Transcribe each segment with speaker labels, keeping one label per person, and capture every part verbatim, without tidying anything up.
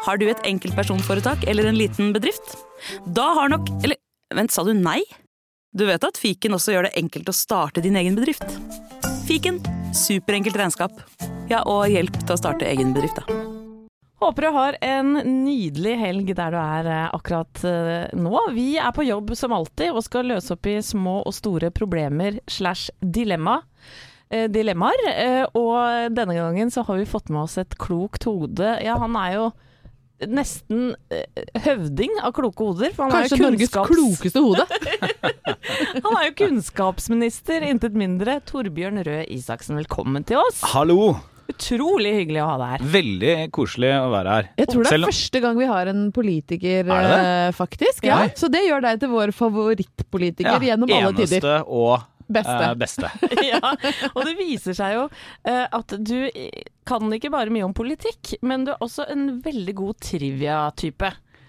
Speaker 1: Har du et enkeltpersonforetak eller en liten bedrift? Da har nok... Eller, vent, sa du nei? Du vet at Fiken også gjør det enkelt å starte din egen bedrift. Fiken, superenkelt regnskap. Ja, og hjelp til å starte egen bedrift, da.
Speaker 2: Håper du har en nydelig helg der du er akkurat nå. Vi er på jobb som alltid og skal løse opp i små og store problemer slash dilemma. dilemmaer, og denne gangen så har vi fått med oss et klokt hode. Ja, han er jo nesten høvding av kloke hoder. For han
Speaker 3: Kanskje
Speaker 2: er jo
Speaker 3: Norges
Speaker 2: kunnskaps...
Speaker 3: klokeste hode.
Speaker 2: Han er jo kunnskapsminister, intet mindre. Torbjørn Røe Isaksen, velkommen til oss.
Speaker 4: Hallo!
Speaker 2: Utrolig hyggelig å ha deg her.
Speaker 4: Veldig koselig å være her.
Speaker 3: Jeg tror det er
Speaker 4: Selv...
Speaker 3: første gang vi har en politiker,
Speaker 4: Er det det?
Speaker 3: faktisk. Ja. Så det gjør deg til vår favorittpolitiker
Speaker 4: ja,
Speaker 3: gjennom alle
Speaker 4: eneste
Speaker 3: tider.
Speaker 4: og
Speaker 3: Beste.
Speaker 4: Eh, beste.
Speaker 2: Ja, og det viser seg jo uh, at du kan ikke bare mye om politikk, men du er også en veldig god trivia-type.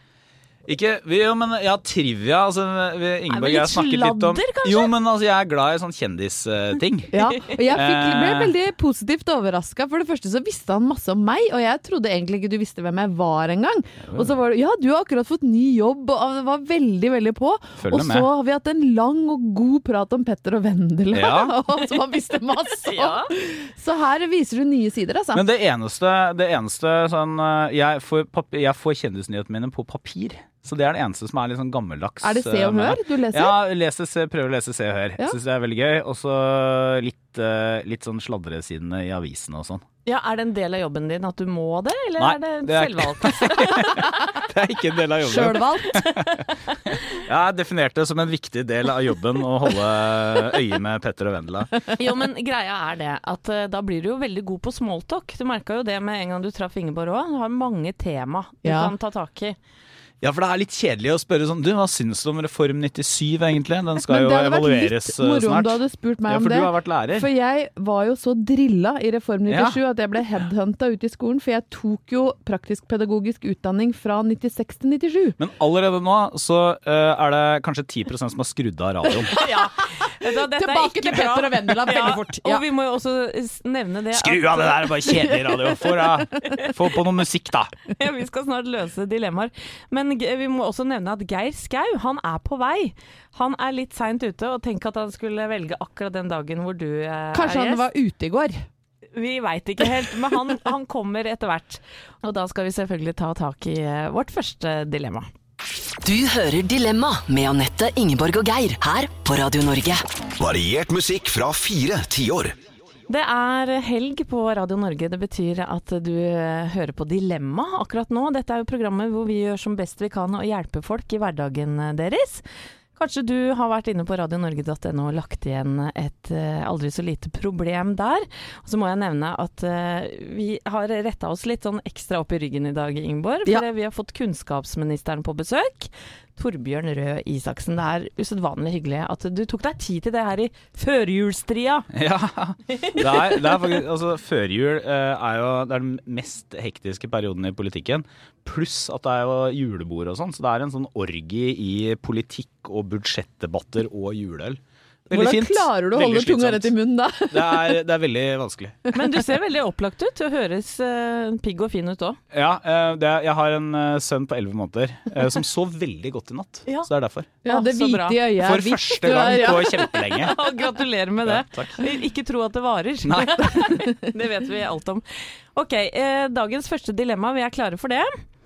Speaker 4: Ikke, vi, jo, men ja, trivia, altså, vi, Ingeborg og
Speaker 2: litt
Speaker 4: jeg snakket litt om...
Speaker 2: sladder, kanskje?
Speaker 4: Jo, men altså, jeg er glad i sånn kjendisting.
Speaker 3: Ja, og jeg fikk, ble veldig positivt overrasket. For det første så visste han masse om meg, og jeg trodde egentlig ikke du visste hvem jeg var en gang. Og så var det, ja, du har akkurat fått ny jobb, og det var veldig, veldig på.
Speaker 4: Følger
Speaker 3: og
Speaker 4: med.
Speaker 3: så har vi hatt en lang og god prat om Petter og Vendela,
Speaker 4: Ja.
Speaker 3: som han visste masse om.
Speaker 2: Ja.
Speaker 3: Så her viser du nye sider, altså.
Speaker 4: Men det eneste, det eneste sånn, eh, jeg får, pap- jeg får kjendisnyhetene mine på papir. Så det er det eneste som er litt sånn gammeldags.
Speaker 3: Er det Se og Hør du leser?
Speaker 4: Ja, leser, se, prøver å lese Se og Hør.
Speaker 3: Ja.
Speaker 4: Synes det er veldig gøy. Og så litt, uh, litt sånn sladresidene i avisene og sånn.
Speaker 2: Ja, er det en del av jobben din at du må det, eller
Speaker 4: Nei,
Speaker 2: er det,
Speaker 4: det er
Speaker 2: selvvalgt?
Speaker 4: Det er ikke en del av jobben.
Speaker 3: Selvvalgt.
Speaker 4: Jeg har definert det som en viktig del av jobben å holde øye med Petter og Vendela.
Speaker 2: Jo, men greia er det at uh, da blir du jo veldig god på smalltalk. Du merket jo det med en gang du traff Ingeborg også. Du har mange tema du
Speaker 3: Ja.
Speaker 2: kan ta tak i.
Speaker 4: Ja, for det er litt kjedelig å spørre sånn, du, hva synes du om Reform nittisju egentlig? Den skal
Speaker 3: Men
Speaker 4: jo
Speaker 3: det hadde vært
Speaker 4: evalueres
Speaker 3: litt
Speaker 4: uh,
Speaker 3: moro om
Speaker 4: snart.
Speaker 3: du hadde spurt meg
Speaker 4: Ja,
Speaker 3: om
Speaker 4: for
Speaker 3: det.
Speaker 4: du har vært lærer.
Speaker 3: For jeg var jo så drilla i Reform nittisju at jeg ble headhunta ut i skolen, for jeg tok jo praktisk-pedagogisk utdanning fra nittiseks til nittisju.
Speaker 4: Men allerede nå så uh, er det kanskje ti prosent som har skrudd av radioen.
Speaker 2: Ja. Da, dette er
Speaker 3: Tilbake
Speaker 2: ikke
Speaker 3: til
Speaker 2: bra.
Speaker 3: Petter og Vendela veldig
Speaker 2: Ja,
Speaker 3: fort. Ja.
Speaker 2: Og vi må jo også s- nevne det
Speaker 4: Skru av det der, det er bare kjedelig radio. Få, da. Få på noe musikk da.
Speaker 2: Ja, vi skal snart løse dilemmaer. Men g- vi må også nevne at Geir Skau, han er på vei. Han er litt sent ute, og tenk at han skulle velge akkurat den dagen hvor du eh, er
Speaker 3: Kanskje han
Speaker 2: gjest.
Speaker 3: var ute i går.
Speaker 2: Vi vet ikke helt, men han, han kommer etter hvert. Og da skal vi selvfølgelig ta tak i eh, vårt første dilemma.
Speaker 5: Du hører Dilemma med Anette, Ingeborg og Geir her på Radio Norge.
Speaker 6: Variert musikk fra fire tiår.
Speaker 2: Det er helg på Radio Norge. Det betyr at du eh, hører på Dilemma akkurat nå. Dette er jo programmet hvor vi gjør som best vi kan å hjelpe folk i hverdagen deres. Kanskje du har vært inne på radionorge punktum no og lagt igjen et uh, aldri så lite problem der. Og så må jeg nevne at uh, vi har rettet oss litt sånn ekstra opp i ryggen i dag, Ingeborg. For
Speaker 3: Ja.
Speaker 2: vi har fått kunnskapsministeren på besøk. Torbjørn Røe Isaksen. Det er usedvanlig hyggelig at du tok deg tid til det her i førjulstria.
Speaker 4: Ja, det er, det er faktisk, altså førjul eh, er jo det er den mest hektiske perioden i politikken, pluss at det er jo julebord og sånn, så det er en sånn orgie i politikk og budsjettdebatter og juleøl. Veldig
Speaker 3: Hvordan
Speaker 4: fint.
Speaker 3: klarer du å
Speaker 4: Veldig
Speaker 3: holde tunga
Speaker 4: slitsomt.
Speaker 3: rett i munnen da?
Speaker 4: Det er, det er veldig vanskelig.
Speaker 2: Men du ser veldig opplagt ut. Du høres uh, pigg og fin ut òg.
Speaker 4: Ja, eh, det er, jeg har en eh, sønn på elleve måneder eh, som sov veldig godt i natt,
Speaker 2: Ja.
Speaker 4: så det er derfor.
Speaker 3: Ja, det
Speaker 2: så bra.
Speaker 3: hvite i øyet er
Speaker 4: For
Speaker 3: hvitt.
Speaker 4: første gang
Speaker 3: Ja.
Speaker 4: på kjempelenge.
Speaker 2: Gratulerer med det.
Speaker 4: Ja, takk.
Speaker 2: Ikke tro at det varer.
Speaker 4: Nei.
Speaker 2: Det vet vi alt om. Ok, eh, dagens første dilemma, vi er klare for det.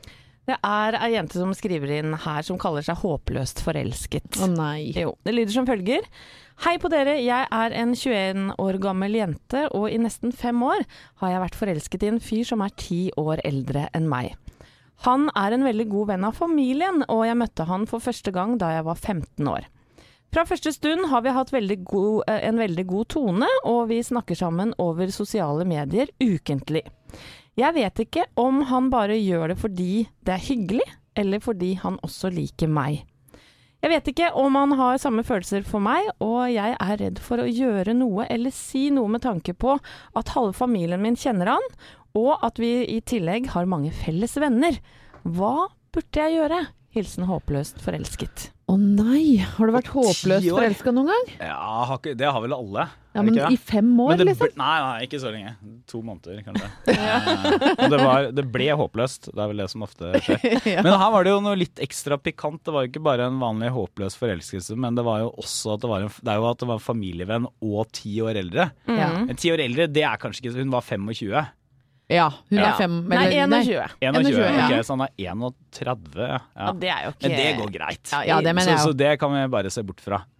Speaker 2: Det er ei jente som skriver inn her som kaller seg håpløst forelsket.
Speaker 3: Å nei.
Speaker 2: Jo, det lyder som følger. Hei på dere, jeg er en tjueen år gammel jente, og i nesten fem år har jeg vært forelsket i en fyr som er ti år eldre enn meg. Han er en veldig god venn av familien, og jeg møtte han for første gang da jeg var femten år. Fra første stund har vi hatt veldig god, en veldig god tone, og vi snakker sammen over sosiale medier ukentlig. Jeg vet ikke om han bare gjør det fordi det er hyggelig, eller fordi han også liker meg. Jeg vet ikke om han har samme følelser for meg, og jeg er redd for å gjøre noe eller si noe med tanke på at halve familien min kjenner han, og at vi i tillegg har mange felles venner. Hva burde jeg gjøre? Hilsen håpløst forelsket.
Speaker 3: Å nei, har du vært
Speaker 4: På ti
Speaker 3: håpløst
Speaker 4: år?
Speaker 3: forelsket noen gang?
Speaker 4: Ja, har ikke- det har vel alle.
Speaker 3: Ja,
Speaker 4: er det
Speaker 3: men
Speaker 4: ikke det?
Speaker 3: i fem år,
Speaker 4: Men det,
Speaker 3: liksom?
Speaker 4: ble- Nei, nei, ikke så lenge. To måneder, kanskje. Eh, og det, var, det ble håpløst. Det er vel det som ofte skjer.
Speaker 3: Ja.
Speaker 4: Men her var det jo noe litt ekstra pikant. Det var jo ikke bare en vanlig håpløs forelskelse, men det var jo også at det var en, det er jo at det var en familievenn og ti år eldre.
Speaker 3: Ja.
Speaker 4: En ti år eldre, det er kanskje ikke Hun var tjuefem.
Speaker 3: Ja, hun
Speaker 4: Ja.
Speaker 3: er fem
Speaker 2: Nei,
Speaker 3: eller-
Speaker 2: tjueen.
Speaker 4: tjueen,
Speaker 3: ja.
Speaker 4: ok, så han er trettien. Ja.
Speaker 2: Ja, det er jo ikke
Speaker 4: Men det går greit.
Speaker 3: Ja, ja, det mener
Speaker 4: så,
Speaker 3: jeg
Speaker 4: så
Speaker 3: jo.
Speaker 4: det kan vi bare se bort fra.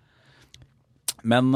Speaker 4: Men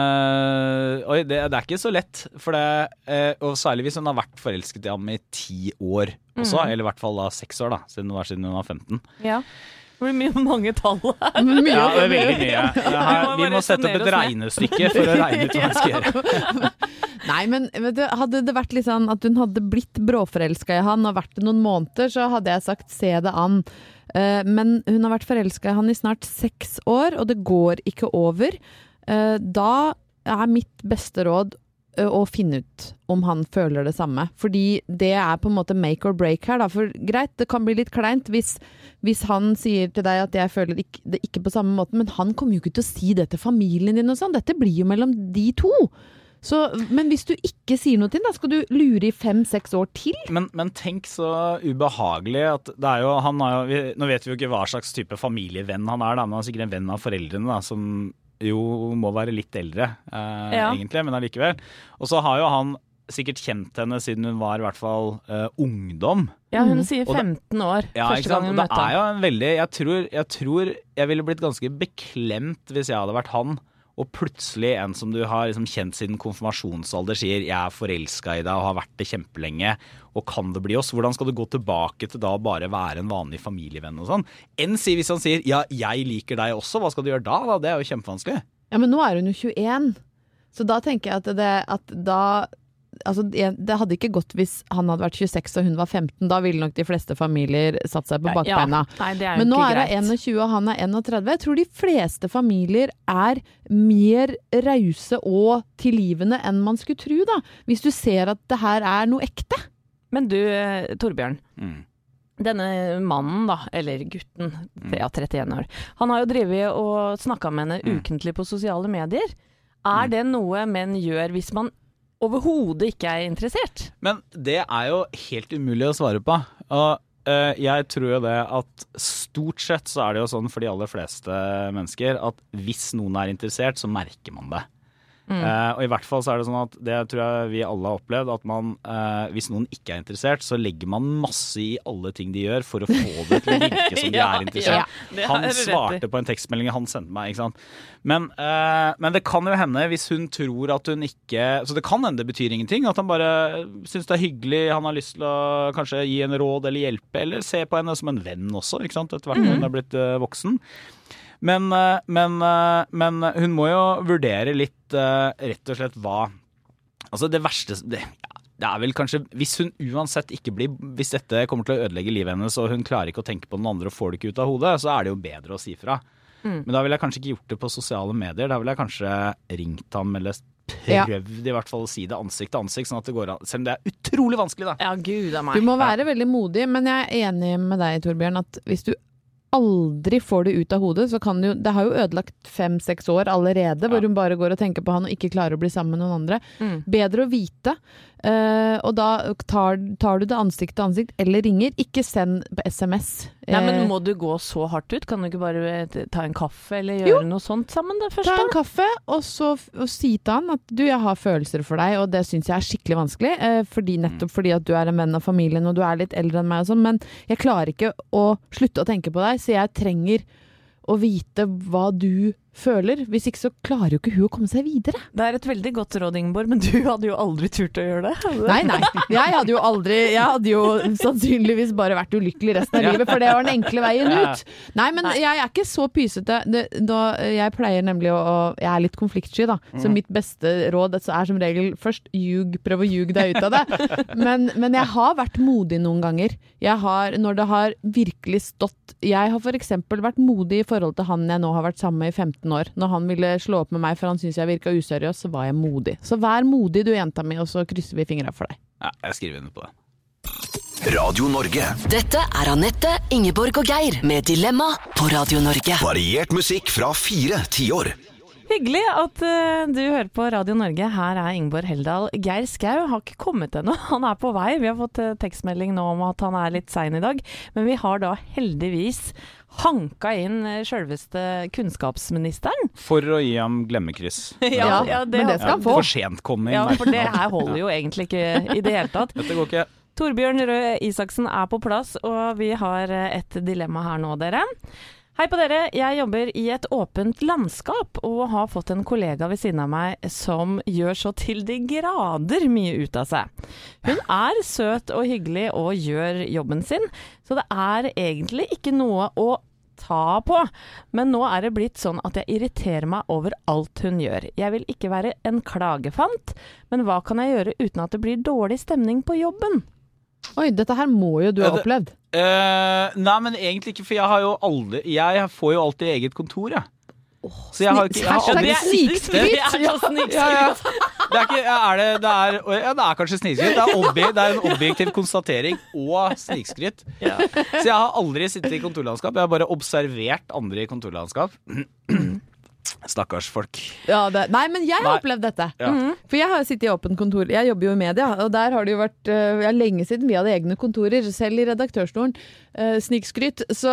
Speaker 4: øh, oi, det, det er ikke så lett, for det, øh, og særlig hvis hun har vært forelsket i ham i ti år også,
Speaker 3: Mm.
Speaker 4: eller i hvert fall da seks år, da, siden det var siden hun var femten.
Speaker 2: Ja. Det blir mye mange tall her.
Speaker 3: Mye
Speaker 4: Ja, det er
Speaker 3: over.
Speaker 4: veldig mye. Det her,
Speaker 2: Vi
Speaker 4: vi
Speaker 2: må
Speaker 4: må sette opp
Speaker 2: resonnere
Speaker 4: et
Speaker 2: oss
Speaker 4: regnestykke for å regne ut hva vi skal gjøre.
Speaker 3: Nei, men vet du, hadde det vært litt sånn at hun hadde blitt bråforelsket i han og vært det noen måneder, så hadde jeg sagt se det an. Eh, men hun har vært forelsket i han i snart seks år, og det går ikke over. Eh, da er mitt beste råd eh, å finne ut om han føler det samme. Fordi det er på en måte make or break her. Da. For greit, det kan bli litt kleint hvis, hvis han sier til deg at jeg føler ikke, det ikke på samme måte, men han kommer jo ikke til å si det til familien din og sånn. Dette blir jo mellom de to. Så, men hvis du ikke sier noe til da skal du lure i fem-seks år til.
Speaker 4: Men, men tenk så ubehagelig at det er jo, han har jo, vi, nå vet vi jo ikke hva slags type familievenn han er, da, men han er sikkert en venn av foreldrene da, som jo må være litt eldre, eh,
Speaker 2: Ja.
Speaker 4: egentlig, men allikevel. Og så har jo han sikkert kjent henne siden hun var i hvert fall eh, ungdom.
Speaker 2: Ja, hun sier
Speaker 4: Og det-
Speaker 2: femten år
Speaker 4: Ja, ikke
Speaker 2: første
Speaker 4: sant?
Speaker 2: gang hun
Speaker 4: Og det
Speaker 2: møtte
Speaker 4: er jo
Speaker 2: ham.
Speaker 4: en veldig, jeg tror, jeg tror jeg ville blitt ganske beklemt hvis jeg hadde vært han, og plutselig en som du har liksom kjent siden konfirmasjonsalder sier jeg er forelsket i deg og har vært det kjempelenge, og kan det bli oss? Hvordan skal du gå tilbake til da bare være en vanlig familievenn og sånn? Enn si hvis han sier ja, jeg liker deg også, hva skal du gjøre da? da? Det er jo kjempevanskelig.
Speaker 3: Ja, men nå er hun jo tjueen. Så da tenker jeg at det, at da altså, det hadde ikke gått hvis han hadde vært tjueseks og hun var femten. Da ville nok de fleste familier satt seg på bakbeina.
Speaker 2: Nei, det er jo
Speaker 3: Men nå
Speaker 2: ikke
Speaker 3: er
Speaker 2: greit.
Speaker 3: hun tjueen og han er trettien. Jeg tror de fleste familier er mer rause og tilgivende enn man skulle tro, da. Hvis du ser at det her er noe ekte.
Speaker 2: Men du, eh, Torbjørn.
Speaker 4: Mm.
Speaker 2: Denne mannen da, eller gutten, ja, trettien år, han har jo drevet og snakket med henne
Speaker 4: Mm.
Speaker 2: ukentlig på sosiale medier. Er det noe menn gjør hvis man overhodet ikke er interessert?
Speaker 4: Men det er jo helt umulig å svare på. Og eh, jeg tror jo det at stort sett så er det jo sånn for de aller fleste mennesker at hvis noen er interessert, så merker man det.
Speaker 2: Mm.
Speaker 4: Eh, og i hvert fall så er det sånn at det tror jeg vi alle har opplevd, at man, eh, hvis noen ikke er interessert, så legger man masse i alle ting de gjør for å få det til å virke som de
Speaker 2: Ja,
Speaker 4: er interessert.
Speaker 2: ja, det har
Speaker 4: Han
Speaker 2: du rett i.
Speaker 4: svarte på en tekstmelding han sendte meg, ikke sant? Men, eh, men det kan jo hende hvis hun tror at hun ikke, så det kan hende det betyr ingenting, at han bare synes det er hyggelig, han har lyst til å kanskje gi en råd eller hjelpe, eller se på henne som en venn også, ikke sant? Etter hvert når hun er blitt eh, voksen. Men, eh, men, eh, men hun må jo vurdere litt eh, rett og slett hva, altså det verste, det, ja, det er vel kanskje, hvis hun uansett ikke blir, hvis dette kommer til å ødelegge livet hennes, og hun klarer ikke å tenke på den andre og får det ikke ut av hodet, så er det jo bedre å si fra.
Speaker 2: Mm.
Speaker 4: Men da ville jeg kanskje ikke gjort det på sosiale medier, da ville jeg kanskje ringt ham eller
Speaker 3: Ja.
Speaker 4: prøvd i hvert fall å si det ansikt til ansikt, sånn at det går an, selv om det er utrolig vanskelig da.
Speaker 2: Ja, gud av meg.
Speaker 3: Du må være veldig modig, men jeg er enig med deg, Torbjørn, at hvis du aldri får det ut av hodet, så kan du, det har jo ødelagt fem-seks år allerede, hvor
Speaker 4: Ja.
Speaker 3: hun bare går og tenker på han og ikke klarer å bli sammen med noen andre.
Speaker 2: Mm.
Speaker 3: Bedre å vite, eh, og da tar, tar du det ansikt til ansikt, eller ringer, ikke send på S M S.
Speaker 2: Nei, men
Speaker 3: Eh,
Speaker 2: må du gå så hardt ut? Kan du ikke bare eh, ta en kaffe eller gjøre noe sånt sammen da først?
Speaker 3: Ta en
Speaker 2: Da?
Speaker 3: kaffe, og så f- og si til han at du, jeg har følelser for deg, og det syns jeg er skikkelig vanskelig, eh, fordi, nettopp fordi at du er en venn av familien, og du er litt eldre enn meg og sånn, men jeg klarer ikke å slutte å tenke på deg, så jeg trenger å vite hva du føler. Hvis ikke så klarer jo ikke hun å komme seg videre.
Speaker 2: Det er et veldig godt råd, Ingeborg, men du hadde jo aldri turt å gjøre det. hadde du?
Speaker 3: Nei, nei. Jeg hadde jo aldri Jeg hadde jo sannsynligvis bare vært ulykkelig resten av livet, for det var den enkle veien ut. Nei, men jeg er ikke så pysete. Det, da, jeg pleier nemlig å, å Jeg er litt konfliktsky, da. Så mitt beste råd er som regel først ljug, prøv å ljuge deg ut av det. Men, men jeg har vært modig noen ganger. Jeg har, når det har virkelig stått Jeg har for eksempel vært modig i forhold til han jeg nå har vært sammen med i femten år. Når han ville slå opp med meg for han syntes jeg virka useriøs, så var jeg modig. Så vær modig du, jenta mi, og så krysser vi fingra for deg.
Speaker 4: Ja, jeg skriver under på det.
Speaker 6: Radio Norge.
Speaker 5: Dette er Anette, Ingeborg og Geir med Dilemma på Radio Norge.
Speaker 6: Variert musikk fra fire tiår.
Speaker 2: Hyggelig at uh, du hører på Radio Norge. Her er Ingeborg Heldal. Geir Skau har ikke kommet ennå. Han er på vei. Vi har fått uh, tekstmelding nå om at han er litt sein i dag. Men vi har da heldigvis hanka inn uh, selveste kunnskapsministeren.
Speaker 4: For å gi ham glemmekryss.
Speaker 2: ja, ja, det,
Speaker 3: men det skal han få.
Speaker 4: For sent kom inn.
Speaker 2: Ja, for det her holder jo egentlig ikke i det hele tatt.
Speaker 4: Dette går ikke.
Speaker 2: Torbjørn Røe Isaksen er på plass, og vi har et dilemma her nå, dere. Hei på dere, jeg jobber i et åpent landskap, og har fått en kollega ved siden av meg som gjør så til de grader mye ut av seg. Hun er søt og hyggelig og gjør jobben sin, så det er egentlig ikke noe å ta på. Men nå er det blitt sånn at jeg irriterer meg over alt hun gjør. Jeg vil ikke være en klagefant, men hva kan jeg gjøre uten at det blir dårlig stemning på jobben?
Speaker 3: Oi, dette her må jo du ha opplevd.
Speaker 4: Uh, nei, men egentlig ikke, for jeg har jo aldri Jeg får jo alltid eget kontor, jeg. Så jeg har ikke jeg har aldri
Speaker 3: snikskryt.
Speaker 2: Det er så snikskryt.
Speaker 4: Ja, ja. Det er ikke er det, det, er, ja, det er kanskje snikskryt. Det er, obje, det er en objektiv konstatering og snikskryt. Ja. Så jeg har aldri sittet i kontorlandskap. Jeg har bare observert andre i kontorlandskap. Stakkars folk.
Speaker 3: Ja, det, nei, men jeg har
Speaker 4: Nei.
Speaker 3: opplevd dette.
Speaker 4: Ja.
Speaker 3: Mm. For jeg har sittet i åpent kontor. Jeg jobber jo i media, og der har det jo vært uh, ja, lenge siden vi hadde egne kontorer, selv i redaktørstolen. Uh, snikskryt. Så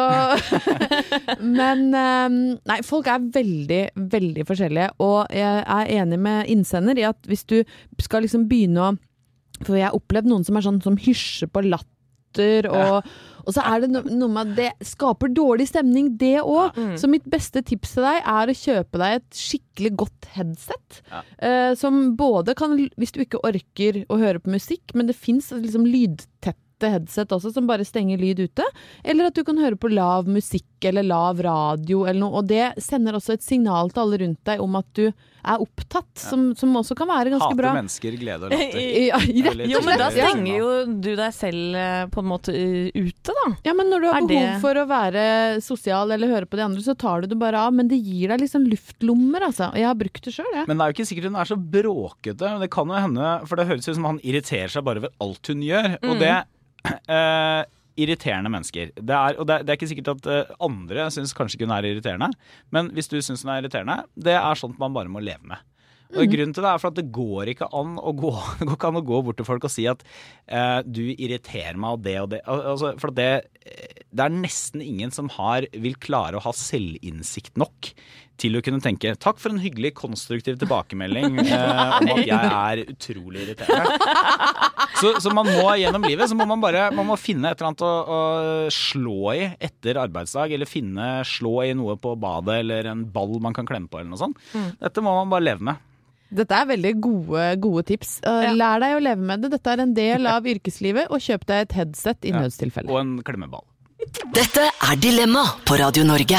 Speaker 3: Men um, nei, folk er veldig, veldig forskjellige. Og jeg er enig med innsender i at hvis du skal liksom begynne å For jeg har opplevd noen som er sånn som hysjer på latter og ja. Og så er det no- noe med at det skaper dårlig stemning, det også. Mm. Så mitt beste tips til deg er å kjøpe deg et skikkelig godt headset. Ja. Eh, som både kan, hvis du ikke orker å høre på musikk, men det finnes liksom lydtette headset også, som bare stenger lyd ute. Eller at du kan høre på lav musikk eller lav radio eller noe. Og det sender også et signal til alle rundt deg om at du er opptatt, ja. som, som også kan være ganske
Speaker 4: Hater
Speaker 3: bra.
Speaker 4: Hater mennesker, glede og latter.
Speaker 3: Ja, rett
Speaker 2: jo,
Speaker 3: og
Speaker 2: men da
Speaker 3: slett.
Speaker 2: stenger jo du deg selv på en måte ute, da.
Speaker 3: Ja, men når du har
Speaker 2: Er
Speaker 3: behov
Speaker 2: det...
Speaker 3: for å være sosial eller høre på de andre, så tar du det bare av. Men det gir deg liksom luftlommer, altså. Jeg har brukt det selv, jeg.
Speaker 4: Men det er jo ikke sikkert hun er så bråkete. Det kan jo hende, for det høres ut som han irriterer seg bare over alt hun gjør. Mm. Og det uh, irriterende mennesker. Det er, og det er, det er ikke sikkert at uh, andre synes kanskje ikke hun er irriterende, men hvis du synes hun er irriterende, det er sånt man bare må leve med. Og grunnen til det er for at det går ikke an å gå, det går ikke an å gå bort til folk og si at uh, du irriterer meg og det og det. Altså, for det, det er nesten ingen som har, vil klare å ha selvinnsikt nok til å kunne tenke takk for en hyggelig, konstruktiv tilbakemelding uh, om at jeg er utrolig irriterende. Så, så man må gjennom livet, så må man bare man må finne et eller annet å, å slå i etter arbeidsdag, eller finne, slå i noe på badet, eller en ball man kan klemme på, eller noe sånt. Mm. Dette må man bare leve med.
Speaker 3: Dette er veldig gode, gode tips. Uh, ja. Lær deg å leve med det. Dette er en del av yrkeslivet, og kjøp deg et headset i ja. nødstilfelle.
Speaker 4: Og en klemmeball.
Speaker 5: Dette er Dilemma på Radio Norge.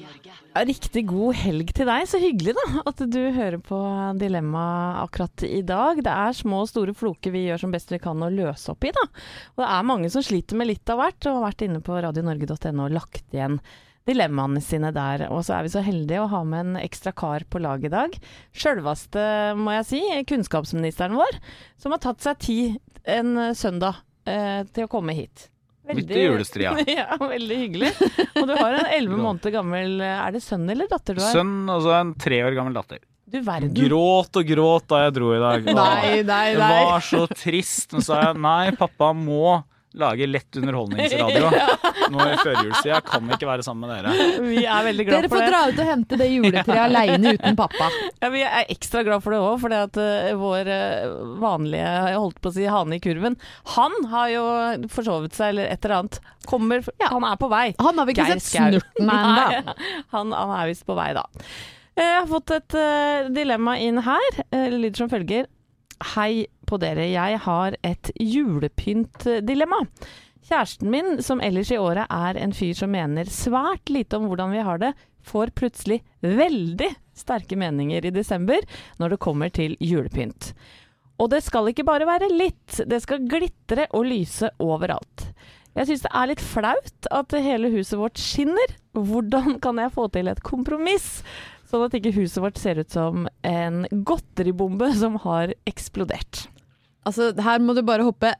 Speaker 2: Riktig god helg til deg. Så hyggelig da, at du hører på Dilemma akkurat i dag. Det er små og store floker vi gjør som best vi kan å løse opp i da. Og det er mange som sliter med litt av hvert, og har vært inne på radio norge punktum no og lagt igjen dilemmaene sine der. Og så er vi så heldige å ha med en ekstra kar på lag i dag. Selveste, må jeg si, kunnskapsministeren vår, som har tatt seg tid en søndag eh, til å komme hit.
Speaker 4: Veldig, midt i julestria.
Speaker 2: Ja, veldig hyggelig. Og du har en elleve måneder gammel, er det sønn eller datter du har?
Speaker 4: Sønn, og så en tre år gammel datter.
Speaker 2: Du verden.
Speaker 4: Gråt og gråt da jeg dro i dag.
Speaker 3: Nei, nei, nei.
Speaker 4: Det var så trist. Men så sa jeg, nei, pappa må lage lett underholdningsradio. Nå i førjulstida kan vi ikke være sammen med dere.
Speaker 2: Vi er veldig glad
Speaker 3: dere
Speaker 2: for det.
Speaker 3: Dere får dra ut og hente det juletreet alene uten pappa.
Speaker 2: Ja, vi er ekstra glad for det også, for at uh, vår uh, vanlige, jeg holdt på å si, hane i kurven, han har jo forsovet seg, eller et eller annet. Kommer, ja. Han er på vei.
Speaker 3: Han har vi ikke
Speaker 2: Geir
Speaker 3: sett snurten enda.
Speaker 2: han, han er vist på vei da. Jeg har fått et uh, dilemma inn her, uh, lyder som følger. Hei på dere, jeg har et julepynt-dilemma. Kjæresten min, som ellers i året er en fyr som mener svært lite om hvordan vi har det, får plutselig veldig sterke meninger i desember når det kommer til julepynt. Og det skal ikke bare være litt, det skal glitre og lyse overalt. Jeg synes det er litt flaut at hele huset vårt skinner. Hvordan kan jeg få til et kompromiss? Sånn at ikke huset vårt ser ut som en godteribombe som har eksplodert.
Speaker 3: Altså, her må du bare hoppe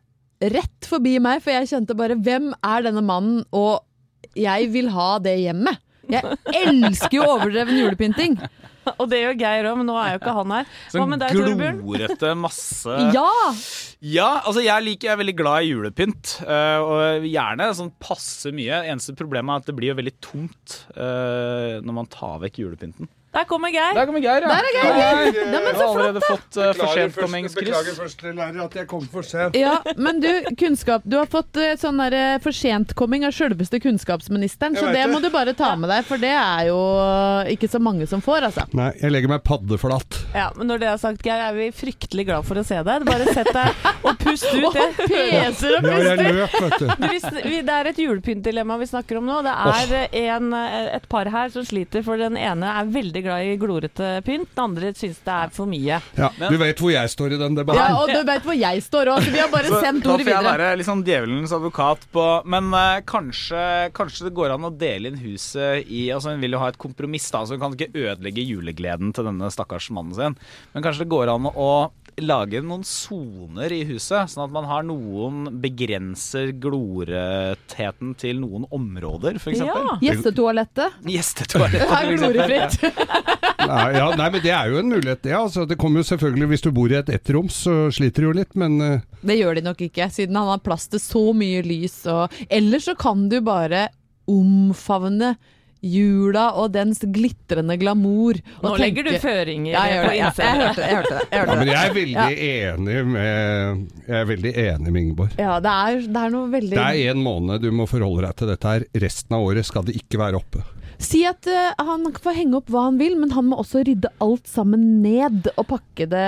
Speaker 3: rett forbi meg, for jeg kjente bare, hvem er denne mannen, og jeg vil ha det hjemme. Jeg elsker jo overdreven julepynting.
Speaker 2: Og det gjør Geir også, men nå er jo ikke han her. Hva
Speaker 4: Sånn
Speaker 2: med deg, Torbjørn?
Speaker 4: glorete masse.
Speaker 3: Ja!
Speaker 4: Ja, altså jeg liker, jeg er veldig glad i julepynt, øh, og gjerne sånn passe mye. Eneste problemet er at det blir jo veldig tomt øh, når man tar vekk julepynten.
Speaker 2: Der kommer Geir.
Speaker 4: Der kommer Geir, ja.
Speaker 3: Der er Geir.
Speaker 4: Hei.
Speaker 3: Nei, men
Speaker 4: Jeg
Speaker 3: så
Speaker 4: har allerede fått uh, forsenkommingsskryss.
Speaker 7: Beklager først, lærer, at jeg kom for sent.
Speaker 3: Ja, men du, kunnskap, du har fått uh, sånn der uh, forsentkomming av selveste kunnskapsministeren,
Speaker 7: Jeg
Speaker 3: så
Speaker 7: vet
Speaker 3: det
Speaker 7: det.
Speaker 3: må du bare ta med deg, for det er jo uh, ikke så mange som får, altså.
Speaker 7: Nei, jeg legger meg paddeflatt.
Speaker 2: Ja, men når det er sagt, Geir, er vi fryktelig glad for å se deg. Bare sett deg og pust ut. Det peser og
Speaker 7: Ja, jeg
Speaker 2: puster.
Speaker 7: løp, vet du.
Speaker 2: Du, hvis, vi, det er et julepyntdilemma vi snakker om nå. Det er en, et par her som sliter, for den ene er veldig glad i glorete pynt, den andre synes det er for mye.
Speaker 7: Ja, du vet hvor jeg står i den
Speaker 3: Ja,
Speaker 7: debatten.
Speaker 3: og du vet hvor jeg står også, så vi har bare
Speaker 4: Så
Speaker 3: sendt
Speaker 4: da
Speaker 3: ordet
Speaker 4: får jeg
Speaker 3: videre.
Speaker 4: være liksom djevelens advokat på. Men eh, kanskje, kanskje det går an å dele inn huset i. Altså hun vil jo ha et kompromiss, da, så hun kan ikke ødelegge julegleden til denne stakkars mannen sin. Men kanskje det går an å lage noen soner i huset, sånn at man har noen begrenser gloretheten til noen områder, for eksempel.
Speaker 2: Ja.
Speaker 3: Gjestetoalettet.
Speaker 4: Gjestetoalett, for
Speaker 3: Er
Speaker 4: eksempel.
Speaker 3: glorefritt.
Speaker 7: Nei, ja, nei, men det er jo en mulighet, det. Altså, det kommer jo selvfølgelig, hvis du bor i et ettroms, så sliter du jo litt, men uh,
Speaker 3: Det gjør de nok ikke, siden han har plass til så mye lys. Og ellers så kan du bare omfavne jula og dens glitrende glamour. Og
Speaker 2: Nå legger du
Speaker 3: tenke-
Speaker 2: føringer
Speaker 3: Ja, jeg, gjør
Speaker 2: på
Speaker 3: det. Ja, jeg
Speaker 2: innsiden.
Speaker 3: hørte det. Jeg hørte det. Jeg
Speaker 7: ja,
Speaker 3: hørte
Speaker 7: men
Speaker 3: det.
Speaker 7: jeg er veldig enig med Jeg er veldig enig med Ingeborg.
Speaker 3: Ja, det er, det er noe veldig
Speaker 7: Det er en måned du må forholde deg til dette her. Resten av året skal det ikke være oppe.
Speaker 3: Si at uh, han får henge opp hva han vil, men han må også rydde alt sammen ned og pakke det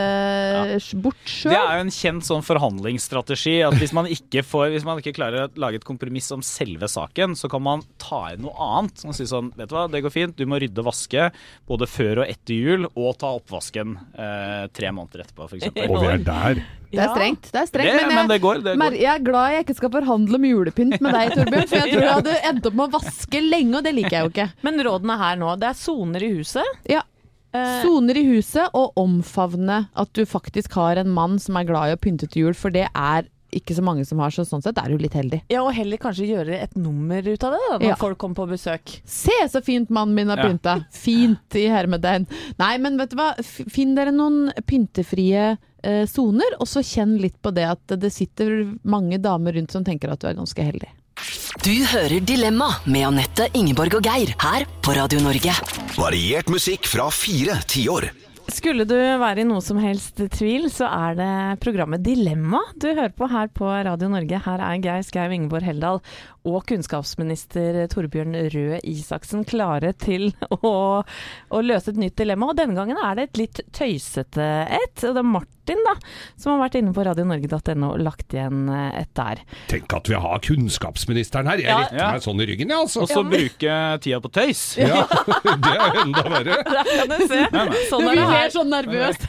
Speaker 3: bort sjøl.
Speaker 4: Det er jo en kjent sånn forhandlingsstrategi at hvis man ikke får, hvis man ikke klarer å lage et kompromiss om selve saken, så kan man ta inn noe annet og si sånn, vet du hva, det går fint, du må rydde og vaske både før og etter jul, og ta oppvasken eh, tre måneder etterpå, for eksempel.
Speaker 7: Og vi er der.
Speaker 3: Det er strengt, det er strengt.
Speaker 4: Det,
Speaker 3: men, jeg,
Speaker 4: men det går, det
Speaker 3: mer-
Speaker 4: går.
Speaker 3: jeg er glad jeg ikke skal forhandle om julepynt med deg, Torbjørn, for jeg tror jeg hadde endt opp med å vaske lenge, og det liker jeg jo ikke.
Speaker 2: Men rådene her nå, det er soner i huset.
Speaker 3: Ja.
Speaker 2: Eh,
Speaker 3: Soner i huset og omfavne at du faktisk har en mann som er glad i å pynte til jul, for det er ikke så mange som har, så sånn sett er du litt heldig.
Speaker 2: ja, og heller kanskje gjøre et nummer ut av det da, når
Speaker 3: Ja.
Speaker 2: folk kommer på besøk.
Speaker 3: Se så fint mannen min har
Speaker 4: Ja.
Speaker 3: pynta. Fint i hermetegn. Nei, men vet du hva? F- Finn dere noen pyntefrie eh, soner, og så kjenn litt på det at det sitter mange damer rundt som tenker at du er ganske heldig.
Speaker 5: Du hører Dilemma med Anette, Ingeborg og Geir her på Radio Norge.
Speaker 6: Variert musikk fra fire tiår.
Speaker 2: Skulle du være i noe som helst tvil, så er det programmet Dilemma du hører på her på Radio Norge. Her er Geir Skau, Ingeborg Heldal og kunnskapsminister Torbjørn Røe Isaksen klare til å, å løse et nytt dilemma. Og denne gangen er det et litt tøysete et. Og det er Martin da, som har vært inne på radio norge punktum no og lagt igjen et der.
Speaker 7: Tenk at vi har kunnskapsministeren her. Jeg
Speaker 2: Ja.
Speaker 7: retter
Speaker 4: Ja.
Speaker 7: meg sånn i ryggen, jeg, altså.
Speaker 4: Og så bruke tida på tøys.
Speaker 7: Ja, det er jo enda verre.
Speaker 2: Der kan du se. Sånn er det her.
Speaker 3: sånn nervøs.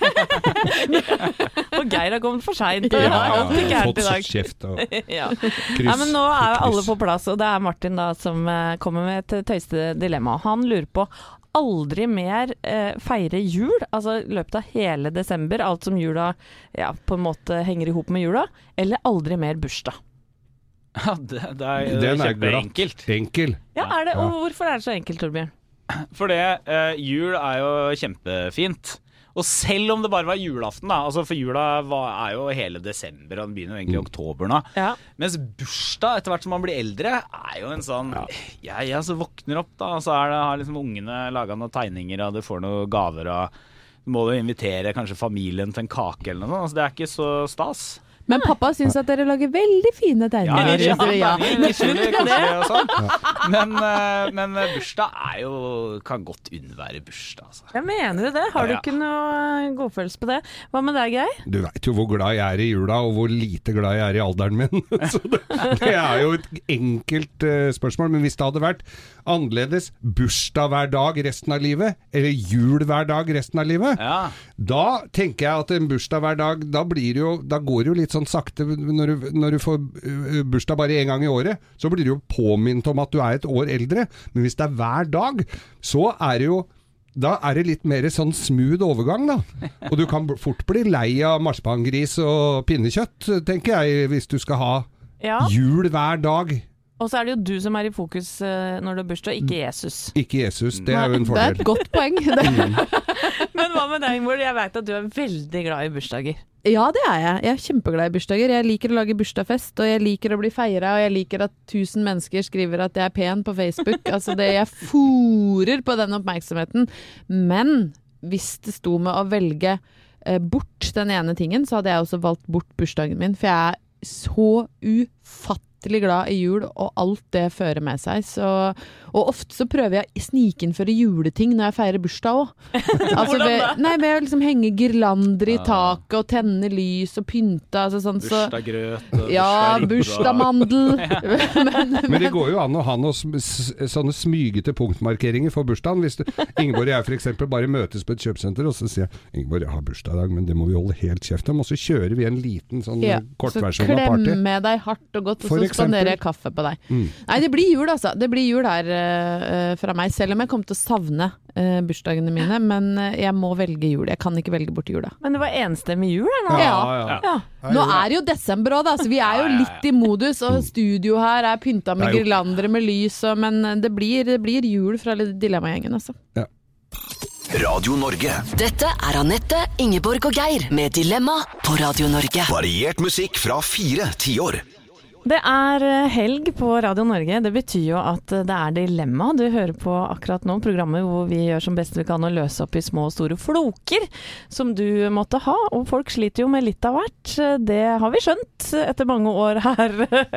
Speaker 2: Og Geir har kommet for sent.
Speaker 7: Ja,
Speaker 2: Ja,
Speaker 7: ja,
Speaker 2: alt gikk gærent
Speaker 7: fått
Speaker 2: i dag.
Speaker 7: kjeft og
Speaker 2: Ja.
Speaker 7: kryss.
Speaker 2: Nei, men nå er
Speaker 7: kryss.
Speaker 2: alle på plass, og det er Martin da som eh, kommer med et tøyste dilemma. Han lurer på aldri mer eh, feire jul, altså i løpet av hele desember, alt som jula ja, på en måte henger i hop med jula, eller aldri mer bursdag.
Speaker 4: Ja, det, det er, det er
Speaker 7: Den er
Speaker 4: kjempeenkelt.
Speaker 7: glatt. Enkel.
Speaker 2: Ja, er det, og hvorfor er det så enkelt, Torbjørn?
Speaker 4: For det, eh, jul er jo kjempefint. Og selv om det bare var julaften, da, altså for jula var, er jo hele desember, og den begynner jo egentlig i oktober nå.
Speaker 2: Ja.
Speaker 4: Mens bursdag, etter hvert som man blir eldre, er jo en sånn Jeg, jeg så våkner opp, da, og så er det, har liksom ungene laga noen tegninger, og du får noen gaver, og du må jo invitere kanskje familien til en kake eller noe sånt. Altså, det er ikke så stas.
Speaker 3: Men pappa syns at dere lager veldig fine tegninger.
Speaker 4: Ja,
Speaker 3: synes dere, ja.
Speaker 4: Skikkelig koselig og sånn. Men, eh, men bursdag er jo kan godt unnvære bursdag, altså.
Speaker 2: Jeg mener det. Har du
Speaker 4: Ja.
Speaker 2: ikke noe godfølelse på det? Hva med deg, Geir?
Speaker 7: Du vet jo hvor glad jeg er i jula, og hvor lite glad jeg er i alderen min. Så det, det er jo et enkelt uh, spørsmål. Men hvis det hadde vært annerledes bursdag hver dag resten av livet, eller jul hver dag resten av livet,
Speaker 4: Ja.
Speaker 7: da tenker jeg at en bursdag hver dag, da, blir det jo, da går det jo litt sånn sakte. Når du, når du får uh, bursdag bare en gang i året, så blir du jo påminnet om at du er et år eldre. Men hvis det er hver dag, så er det jo da er det litt mer sånn smooth overgang da. Og du kan fort bli lei av marsipangris og pinnekjøtt, tenker jeg, hvis du skal ha
Speaker 2: Ja.
Speaker 7: jul hver dag.
Speaker 2: Og så er det jo du som er i fokus uh, når du har bursdag, ikke Jesus.
Speaker 7: Ikke Jesus, det er jo en
Speaker 3: Det er
Speaker 7: fordel.
Speaker 3: et godt poeng. Det.
Speaker 2: Men hva med deg, Ingeborg? Jeg vet at du er veldig glad i bursdager.
Speaker 3: Ja, det er jeg. Jeg er kjempeglad i bursdager. Jeg liker å lage bursdagsfest, og jeg liker å bli feira, og jeg liker at tusen mennesker skriver at jeg er pen på Facebook. Altså det, jeg forer på den oppmerksomheten. Men hvis det sto med å velge eh, bort den ene tingen, så hadde jeg også valgt bort bursdagen min, for jeg er så ufattelig glad i jul, og alt det fører med seg. Så, og ofte så prøver jeg å snikinnføre juleting når jeg feirer bursdag også. Altså ved, nei, ved å liksom henge girlander i taket og tenne lys og pynte, altså sånn så
Speaker 4: Bursdagsgrøt og
Speaker 3: ja, bursdagsmandel. men,
Speaker 7: Men det går jo an å ha noen sm- s- sånne smygete punktmarkeringer for bursdagen. Hvis du, Ingeborg og jeg for eksempel bare møtes på et kjøpesenter, og så sier jeg, Ingeborg, jeg har bursdag i dag, men det må vi holde helt kjeft om. Og så kjører vi en liten sånn
Speaker 3: ja,
Speaker 7: kortversjon
Speaker 3: så
Speaker 7: av party.
Speaker 3: klemme deg hardt og godt, og
Speaker 7: For
Speaker 3: så spanderer
Speaker 7: eksempel.
Speaker 3: jeg kaffe på deg.
Speaker 7: Mm.
Speaker 3: Nei, det blir jul altså. Det blir jul her uh, fra meg, selv om jeg kommer til å savne uh, bursdagene mine, men uh, jeg må velge jul. Jeg kan ikke velge bort jula.
Speaker 2: Men det var enstemmig jul her nå.
Speaker 3: Ja.
Speaker 7: ja.
Speaker 2: Ja.
Speaker 3: Nå er det jo desember også da, så vi er jo litt i modus, og studio her er pynta med
Speaker 7: Det er jo-
Speaker 3: girlandere med lys, og, men det blir, det blir jul fra Dilemma-gjengen altså.
Speaker 6: Radio Norge.
Speaker 5: Dette er Anette, Ingeborg og Geir med Dilemma på Radio Norge.
Speaker 6: Variert musikk fra fire tiår.
Speaker 2: Det er eh, helg på Radio Norge. Det betyr jo at eh, det er Dilemma du hører på akkurat nå. Programmet hvor vi gjør som best vi kan å løse opp i små og store floker som du måtte ha. Og folk sliter jo med litt av hvert. Det har vi skjønt etter mange år her.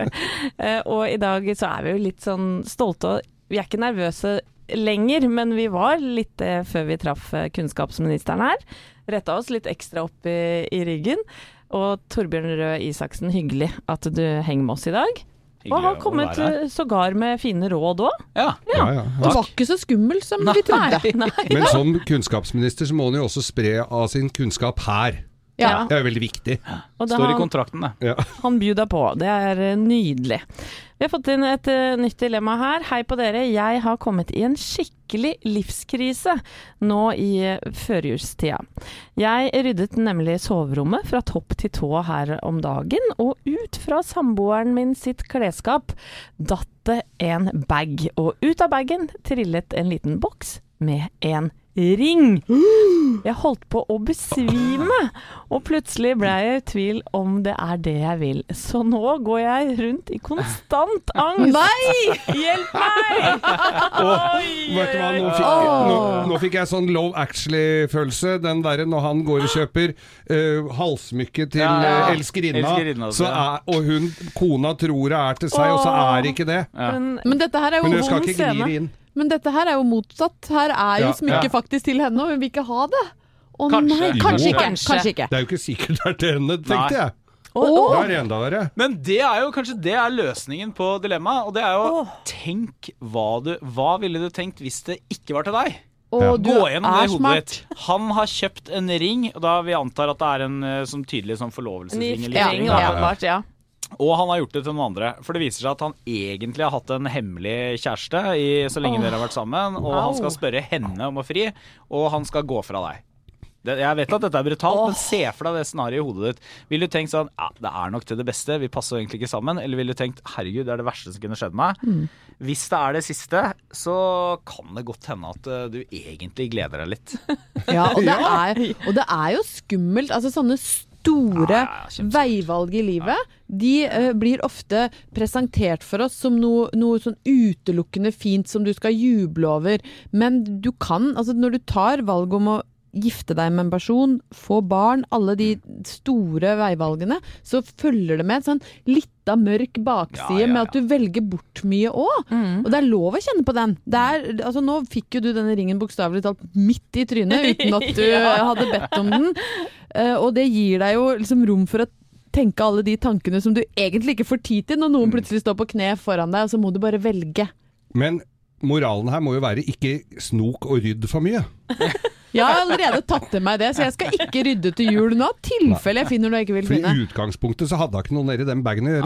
Speaker 2: Eh, og i dag så er vi jo litt sånn stolte. Vi er ikke nervøse lenger, men vi var litt det før vi traff eh, kunnskapsministeren her. Retta oss litt ekstra opp i, i ryggen. Og Torbjørn Røe Isaksen, hyggelig at du henger med oss i dag.
Speaker 4: Hyggelig
Speaker 2: Og har
Speaker 4: å
Speaker 2: kommet
Speaker 4: være her.
Speaker 2: eh, sågar med fine råd òg.
Speaker 4: Ja.
Speaker 7: Ja, ja.
Speaker 3: Det var ikke så skummel som vi trodde.
Speaker 7: Men som kunnskapsminister så må han jo også spre av sin kunnskap her.
Speaker 3: Ja.
Speaker 7: Det er jo veldig viktig.
Speaker 2: Og det
Speaker 4: Står i
Speaker 2: han,
Speaker 4: kontrakten, det.
Speaker 7: Ja.
Speaker 2: han bjuda på. Det er eh, nydelig. Vi har fått inn et eh, nytt dilemma her. Hei på dere. Jeg har kommet i en skikkelig livskrise nå i uh, førjulstida. Jeg ryddet nemlig soverommet fra topp til tå her om dagen, og ut fra samboeren min sitt klesskap datt det en bag. Og ut av bagen trillet en liten boks med en ring. Jeg holdt på å besvime, og plutselig ble jeg i tvil om det er det jeg vil. Så nå går jeg rundt i konstant angst.
Speaker 3: Nei!
Speaker 2: Hjelp meg!
Speaker 7: Og, vet du hva, nå fikk, nå, nå fikk jeg sånn Love Actually-følelse. Den derre når han går og kjøper uh, halsmykke til
Speaker 4: Ja, ja.
Speaker 7: uh, elskerinna,
Speaker 4: Elskerinna,
Speaker 7: så
Speaker 4: ja.
Speaker 7: er, og hun, kona tror det er til seg, og så er det ikke det.
Speaker 4: Ja.
Speaker 2: Men,
Speaker 3: Men dette her er jo
Speaker 7: Men hun skal
Speaker 2: vond
Speaker 7: ikke gni
Speaker 2: scene.
Speaker 7: det inn.
Speaker 3: Men dette her er jo motsatt. Her er jo
Speaker 7: Ja,
Speaker 3: smykket
Speaker 4: ja.
Speaker 3: faktisk til henne, og hun vil ikke ha det. Å
Speaker 4: Kanskje.
Speaker 3: nei, kanskje
Speaker 7: Jo.
Speaker 3: ikke.
Speaker 2: Kanskje.
Speaker 3: Kanskje ikke.
Speaker 7: Det er jo ikke sikkert det er til henne, tenkte
Speaker 4: Nei.
Speaker 7: jeg.
Speaker 3: Åh.
Speaker 7: Da er det enda verre.
Speaker 4: Men det er jo kanskje det er løsningen på dilemmaet, og det er jo tenk hva du Hva ville du tenkt hvis det ikke var til deg?
Speaker 3: Og
Speaker 7: Ja.
Speaker 3: du
Speaker 4: Gå gjennom det
Speaker 3: er
Speaker 4: i hodet
Speaker 3: smart.
Speaker 4: ditt. Han har kjøpt en ring, og da vi antar at det er en eh, som tydelig sånn
Speaker 2: En
Speaker 4: forlovelsesring eller
Speaker 2: giftering,
Speaker 4: ring, da.
Speaker 2: åpenbart, ja.
Speaker 4: Og han har gjort det til noen andre. For det viser seg at han egentlig har hatt en hemmelig kjæreste i, så lenge dere har vært sammen, og han skal spørre henne om å fri, og han skal gå fra deg. Det, jeg vet at dette er brutalt, men se for deg det scenariet i hodet ditt. Vil du tenkt sånn, ja, det er nok til det beste, vi passer jo egentlig ikke sammen, eller vil du tenkt, herregud, det er det verste som kunne skjedd meg?
Speaker 3: Mm.
Speaker 4: Hvis det er det siste, så kan det godt hende at uh, du egentlig gleder deg litt.
Speaker 3: Ja, og det, er, og det er jo skummelt. Altså sånne store
Speaker 4: Ja, ja, ja, kjempeskummelt.
Speaker 3: veivalg i livet, de eh, blir ofte presentert for oss som noe, noe sånn utelukkende fint som du skal juble over. Men du kan, altså når du tar valg om å gifte deg med en person, få barn, alle de store veivalgene, så følger det med en sånn litt av mørk bakside
Speaker 4: Ja, ja,
Speaker 3: med at du velger bort mye også. Og det er lov å kjenne på den. Det er, altså nå fikk jo du denne ringen bokstavelig talt midt i trynet, uten at du
Speaker 2: Ja.
Speaker 3: hadde bedt om den. Eh, og det gir deg jo liksom rom for å tenke alle de tankene som du egentlig ikke får tid til når noen plutselig står på kne foran deg, og så må du bare velge.
Speaker 7: Men moralen her må jo være ikke snok og rydd for mye.
Speaker 3: Jeg har allerede tatt til meg det, så jeg skal ikke rydde til jul nå, tilfelle jeg finner noe jeg ikke vil
Speaker 7: For
Speaker 3: finne.
Speaker 7: i utgangspunktet så hadde han ikke noe nede i den bagen å gjøre.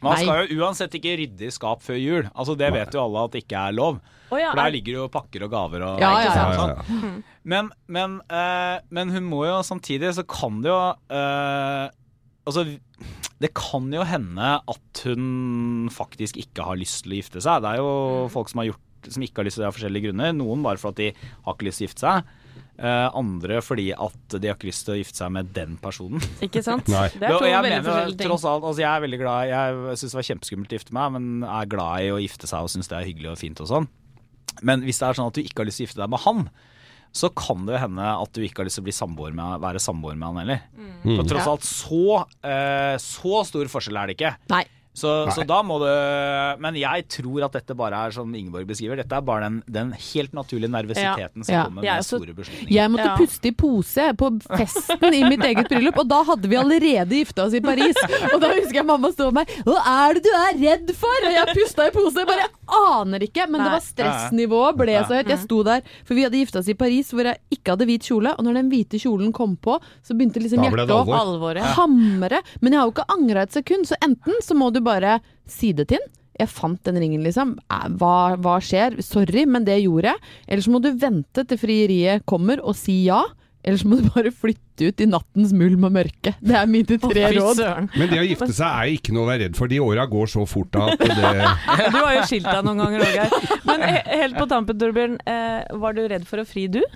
Speaker 4: Man skal jo uansett ikke rydde i skap før jul. Altså det vet jo alle at det ikke er lov.
Speaker 2: Oh, ja,
Speaker 4: For der ligger jo pakker og gaver og
Speaker 3: ja,
Speaker 4: ikke sant,
Speaker 3: ja,
Speaker 4: ja, ja. Sånn. Men, men, uh, men hun må jo samtidig, så kan det jo uh, altså, det kan jo hende at hun faktisk ikke har lyst til å gifte seg. Det er jo folk som har gjort som ikke har lyst til det av forskjellige grunner. Noen bare for at de har ikke lyst til å gifte seg. Uh, andre fordi at de har ikke lyst til å gifte seg med den personen.
Speaker 2: Ikke sant?
Speaker 7: Nei.
Speaker 2: Det er to
Speaker 4: jeg
Speaker 2: veldig
Speaker 4: mener,
Speaker 2: forskjellige ting.
Speaker 4: tross alt, altså jeg er veldig glad, jeg synes det var kjempeskummelt å gifte meg, men er glad i å gifte seg og synes det er hyggelig og fint og sånn. Men hvis det er sånn at du ikke har lyst til å gifte deg med han, så kan det jo hende at du ikke har lyst til å bli samboer med, være samboer med han heller.
Speaker 2: Mm.
Speaker 4: For tross alt, så, uh, så stor forskjell er det ikke.
Speaker 3: Nei.
Speaker 4: Så, så da må du Men jeg tror at dette bare er som Ingeborg beskriver. Dette er bare den, den helt naturlige nervøsiteten som
Speaker 3: Ja.
Speaker 4: kommer
Speaker 2: Ja,
Speaker 4: med
Speaker 2: så-
Speaker 4: store beslutninger.
Speaker 3: Jeg måtte
Speaker 2: Ja.
Speaker 3: puste i pose på festen i mitt eget bryllup, og da hadde vi allerede gifta oss i Paris. Og da husker jeg mamma stod med meg. Hva er det du er redd for? Og jeg pusta i pose. Jeg bare aner ikke. Men
Speaker 2: Nei.
Speaker 3: det var stressnivået ble så høyt. Jeg sto der, for vi hadde gifta oss i Paris hvor jeg ikke hadde hvit kjole. Og når den hvite kjolen kom på, så begynte liksom
Speaker 7: Da ble det
Speaker 3: hjertet å
Speaker 7: alvor.
Speaker 2: Alvoret.
Speaker 3: hamre. Men jeg har jo ikke angra et sekund, så enten så må du bare si det til den. Jeg fant den ringen, liksom. Eh, Hva, hva skjer? Sorry, men det gjorde jeg. Eller så må du vente til frieriet kommer og si ja. Eller så må du bare flytte ut i nattens mulm og mørke. Det er mine
Speaker 2: Å,
Speaker 3: tre
Speaker 2: fy
Speaker 3: råd.
Speaker 2: søren.
Speaker 7: Men det å gifte seg er ikke noe å være redd for. De åra går så fort at det
Speaker 2: Du har jo skilt deg noen ganger, Roger. Men he- helt på tampen, Torbjørn, eh, var du redd for å fri du?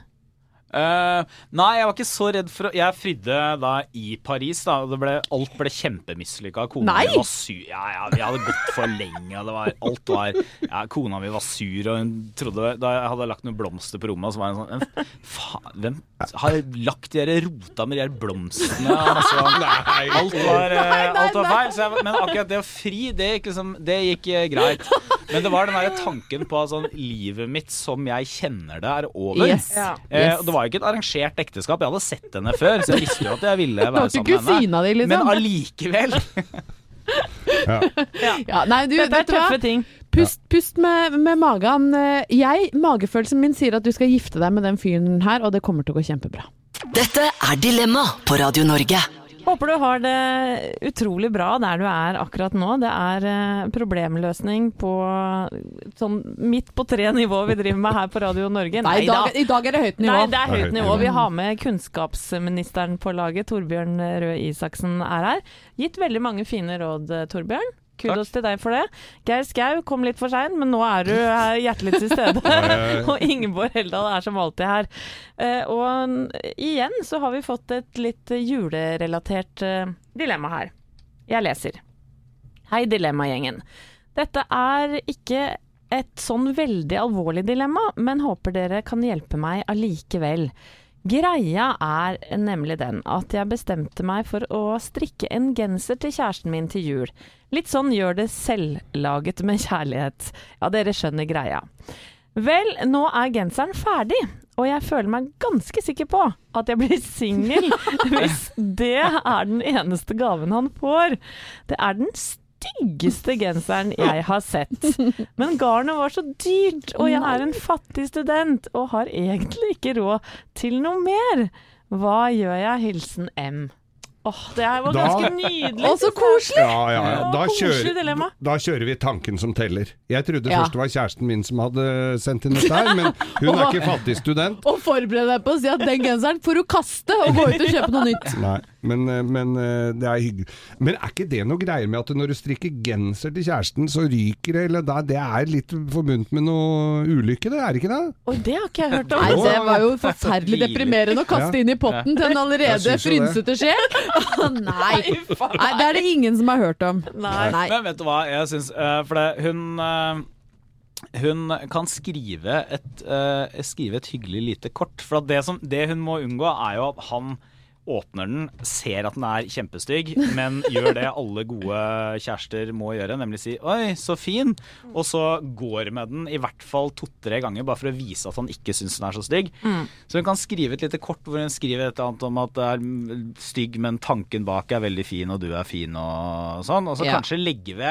Speaker 4: Uh, nei, jeg var ikke så redd for å Jeg fridde da i Paris da, og det ble, alt ble kjempemislykka. Kona
Speaker 3: Nei!
Speaker 4: mi var sur. Ja, ja, vi hadde gått for lenge. Det var, alt var ja, Kona mi var sur, og hun trodde da jeg hadde lagt noen blomster på rommet, så var hun sånn "Hvem faen, hvem har lagt de der rota med de der blomstene?" Altså, alt var, eh, alt var feil. Så jeg, men akkurat det å fri, det gikk, liksom, det gikk eh, greit. Men det var den der tanken på at sånn, livet mitt som jeg kjenner det, er over.
Speaker 3: Yes.
Speaker 2: Ja.
Speaker 4: Eh,
Speaker 3: Yes.
Speaker 4: og det var jo ikke et arrangert ekteskap. Jeg hadde sett henne før, så jeg visste jo at jeg ville
Speaker 3: Det var
Speaker 4: være
Speaker 3: ikke
Speaker 4: sammen med
Speaker 3: kusina di,
Speaker 4: henne.
Speaker 3: liksom.
Speaker 4: Men allikevel.
Speaker 3: Ja, nei, du,
Speaker 2: Dette er
Speaker 3: vet du hva?
Speaker 2: tøffe ting.
Speaker 3: Pust, pust med, med magen. Jeg, magefølelsen min sier at du skal gifte deg med den fyren her, og det kommer til å gå kjempebra.
Speaker 5: Dette er Dilemma på Radio Norge.
Speaker 2: Håper du har det utrolig bra der du er akkurat nå. Det er eh, problemløsning på sånn midt på tre nivå vi driver med her på Radio Norge.
Speaker 3: Nei, i
Speaker 2: da.
Speaker 3: dag, i dag er det høyt nivå.
Speaker 2: Nei, det er
Speaker 7: Det er
Speaker 2: høyt
Speaker 7: høyt
Speaker 2: nivå.
Speaker 7: nivå.
Speaker 2: Vi har med kunnskapsministeren på laget, Torbjørn Røe Isaksen er her. Gitt veldig mange fine råd, Torbjørn. Kudos til deg for det. Geir Skau kom litt for sent, men nå er du her hjertelig til stede. Og Ingeborg Heldal er som alltid her. Eh, og igjen så har vi fått et litt julerelatert eh, dilemma her. Jeg leser. Hei, Dilemma-gjengen. Dette er ikke et sånn veldig alvorlig dilemma, men håper dere kan hjelpe meg allikevel. Greia er nemlig den at jeg bestemte meg for å strikke en genser til kjæresten min til jul. Litt sånn gjør det selvlaget med kjærlighet. Ja, dere skjønner greia. Vel, nå er genseren ferdig, og jeg føler meg ganske sikker på at jeg blir singel hvis det er den eneste gaven han får. Det er den styggeste genseren jeg har sett. Men garnet var så dyrt, og jeg er en fattig student og har egentlig ikke råd til noe mer. Hva gjør jeg? Hilsen M. Åh, det her var
Speaker 7: Da-
Speaker 2: ganske nydelig.
Speaker 3: Å, så koselig!
Speaker 7: Ja, ja, ja.
Speaker 2: Å,
Speaker 7: Da,
Speaker 2: koselig
Speaker 7: kjører,
Speaker 2: dilemma.
Speaker 7: da kjører vi tanken som teller. Jeg trodde
Speaker 3: Ja.
Speaker 7: først det var kjæresten min som hadde sendt inn dette her, men hun er ikke fattig student.
Speaker 3: Og forbered deg på å si at den genseren får du kaste og gå ut og kjøpe noe nytt.
Speaker 7: Nei, men, eh, men eh, det er hyggelig. Men er ikke det noe greier med at når du strikker genser til kjæresten, så ryker det, eller da, det er litt forbundet med noe ulykke, det er ikke det?
Speaker 2: Oi, det har ikke jeg hørt om.
Speaker 3: Nei, det var jo forferdelig deprimerende å kaste
Speaker 7: Ja.
Speaker 3: inn i potten til en
Speaker 7: Jeg
Speaker 3: allerede
Speaker 7: synes jo det.
Speaker 3: frynsete sjel. Nei. Nei, det er det ingen som har hørt om.
Speaker 2: Nei.
Speaker 3: Nei.
Speaker 4: Men vet du hva, jeg synes uh, For det, hun uh, Hun kan skrive et, uh, skrive et hyggelig lite kort. For at det, som, det hun må unngå, er jo at han åpner den, ser at den er kjempestygg, men gjør det alle gode kjærester må gjøre, nemlig si 'oi, så fin', og så går med den i hvert fall to-tre ganger, bare for å vise at han ikke synes den er så stygg.
Speaker 2: Mm.
Speaker 4: Så hun kan skrive et lite kort hvor hun skriver et eller annet om at det er stygg, men tanken bak er veldig fin, og du er fin, og sånn. Og så
Speaker 3: Ja.
Speaker 4: kanskje legge ved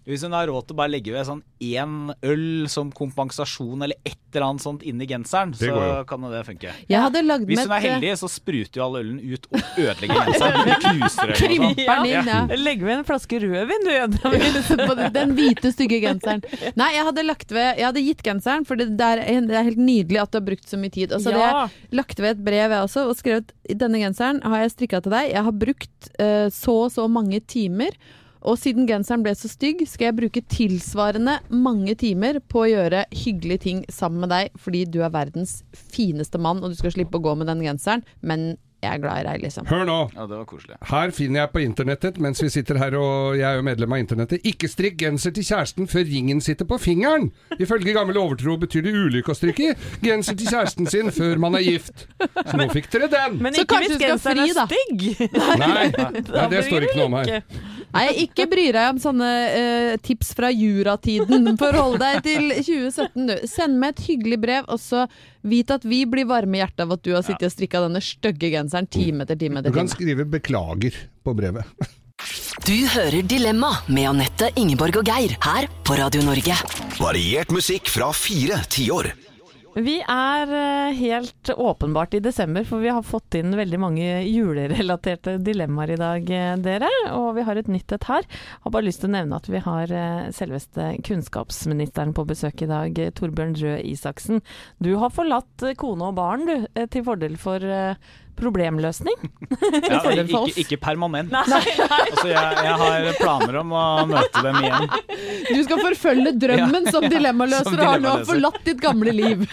Speaker 4: Hvis hun har råd til å bare legge ved sånn en øl som kompensasjon eller et eller annet sånt inn i genseren, så kan det funke.
Speaker 3: Jeg hadde lagd
Speaker 4: Hvis
Speaker 3: med
Speaker 4: hun er heldig, så spruter jo all ølen ut og ødelegger genseren. Hun knuser ølen og sånn.
Speaker 3: Krymper den inn, ja.
Speaker 2: Legg ved en flaske rødvin, du.
Speaker 3: Den hvite, stygge genseren. Nei, jeg hadde lagt ved, jeg hadde gitt genseren, for det, er, det er helt nydelig at du har brukt så mye tid. Og så hadde
Speaker 2: Ja.
Speaker 3: jeg lagt ved et brev jeg også, og skrevet, denne genseren har jeg strikket til deg. Jeg har brukt uh, så og så mange timer, og siden genseren ble så stygg, skal jeg bruke tilsvarende mange timer på å gjøre hyggelige ting sammen med deg, fordi du er verdens fineste mann, og du skal slippe å gå med den genseren, men jeg er glad i deg, liksom.
Speaker 7: Hør nå!
Speaker 4: Ja, det var koselig.
Speaker 7: Her finner jeg på internettet, mens vi sitter her og jeg er jo medlem av internettet, ikke strikk genser til kjæresten før ringen sitter på fingeren. Ifølge gammel overtro betyr det ulykke å strikke genser til kjæresten sin før man er gift. Så nå fikk dere den!
Speaker 2: Men
Speaker 3: Så
Speaker 2: ikke
Speaker 3: kanskje
Speaker 2: hvis
Speaker 3: du skal
Speaker 2: genseren
Speaker 3: fri, da.
Speaker 2: er stygg.
Speaker 7: Nei, nei, det står ikke noe om her.
Speaker 3: Nei, ikke bry deg om sånne eh, tips fra juratiden. Forhold deg til tjue sytten, du. Send meg et hyggelig brev, og så vit at vi blir varme i hjertet av at du har sittet og strikket denne stygge genseren time etter time
Speaker 7: Du
Speaker 3: etter
Speaker 7: kan
Speaker 3: time.
Speaker 7: skrive beklager på brevet.
Speaker 5: Du hører Dilemma med Anette, Ingeborg og Geir her på Radio Norge.
Speaker 6: Variert musikk fra fire tiår.
Speaker 2: Vi er eh, helt åpenbart i desember, for vi har fått inn veldig mange julerelaterte dilemmaer i dag, eh, dere. Og vi har et nytt et her. Har bare lyst til å nevne at vi har eh, selveste kunnskapsministeren på besøk i dag, eh, Torbjørn Røe Isaksen. Du har forlatt eh, kone og barn, du, eh, til fordel for eh, problemløsning.
Speaker 4: Ja,
Speaker 2: fordel for
Speaker 4: ikke,
Speaker 2: oss.
Speaker 4: ikke permanent. Altså, jeg, jeg har planer om å møte dem igjen.
Speaker 3: Du skal forfølge drømmen som dilemmaløser,
Speaker 4: Som
Speaker 3: og har nå
Speaker 4: dilemmaløser.
Speaker 3: forlatt ditt gamle liv.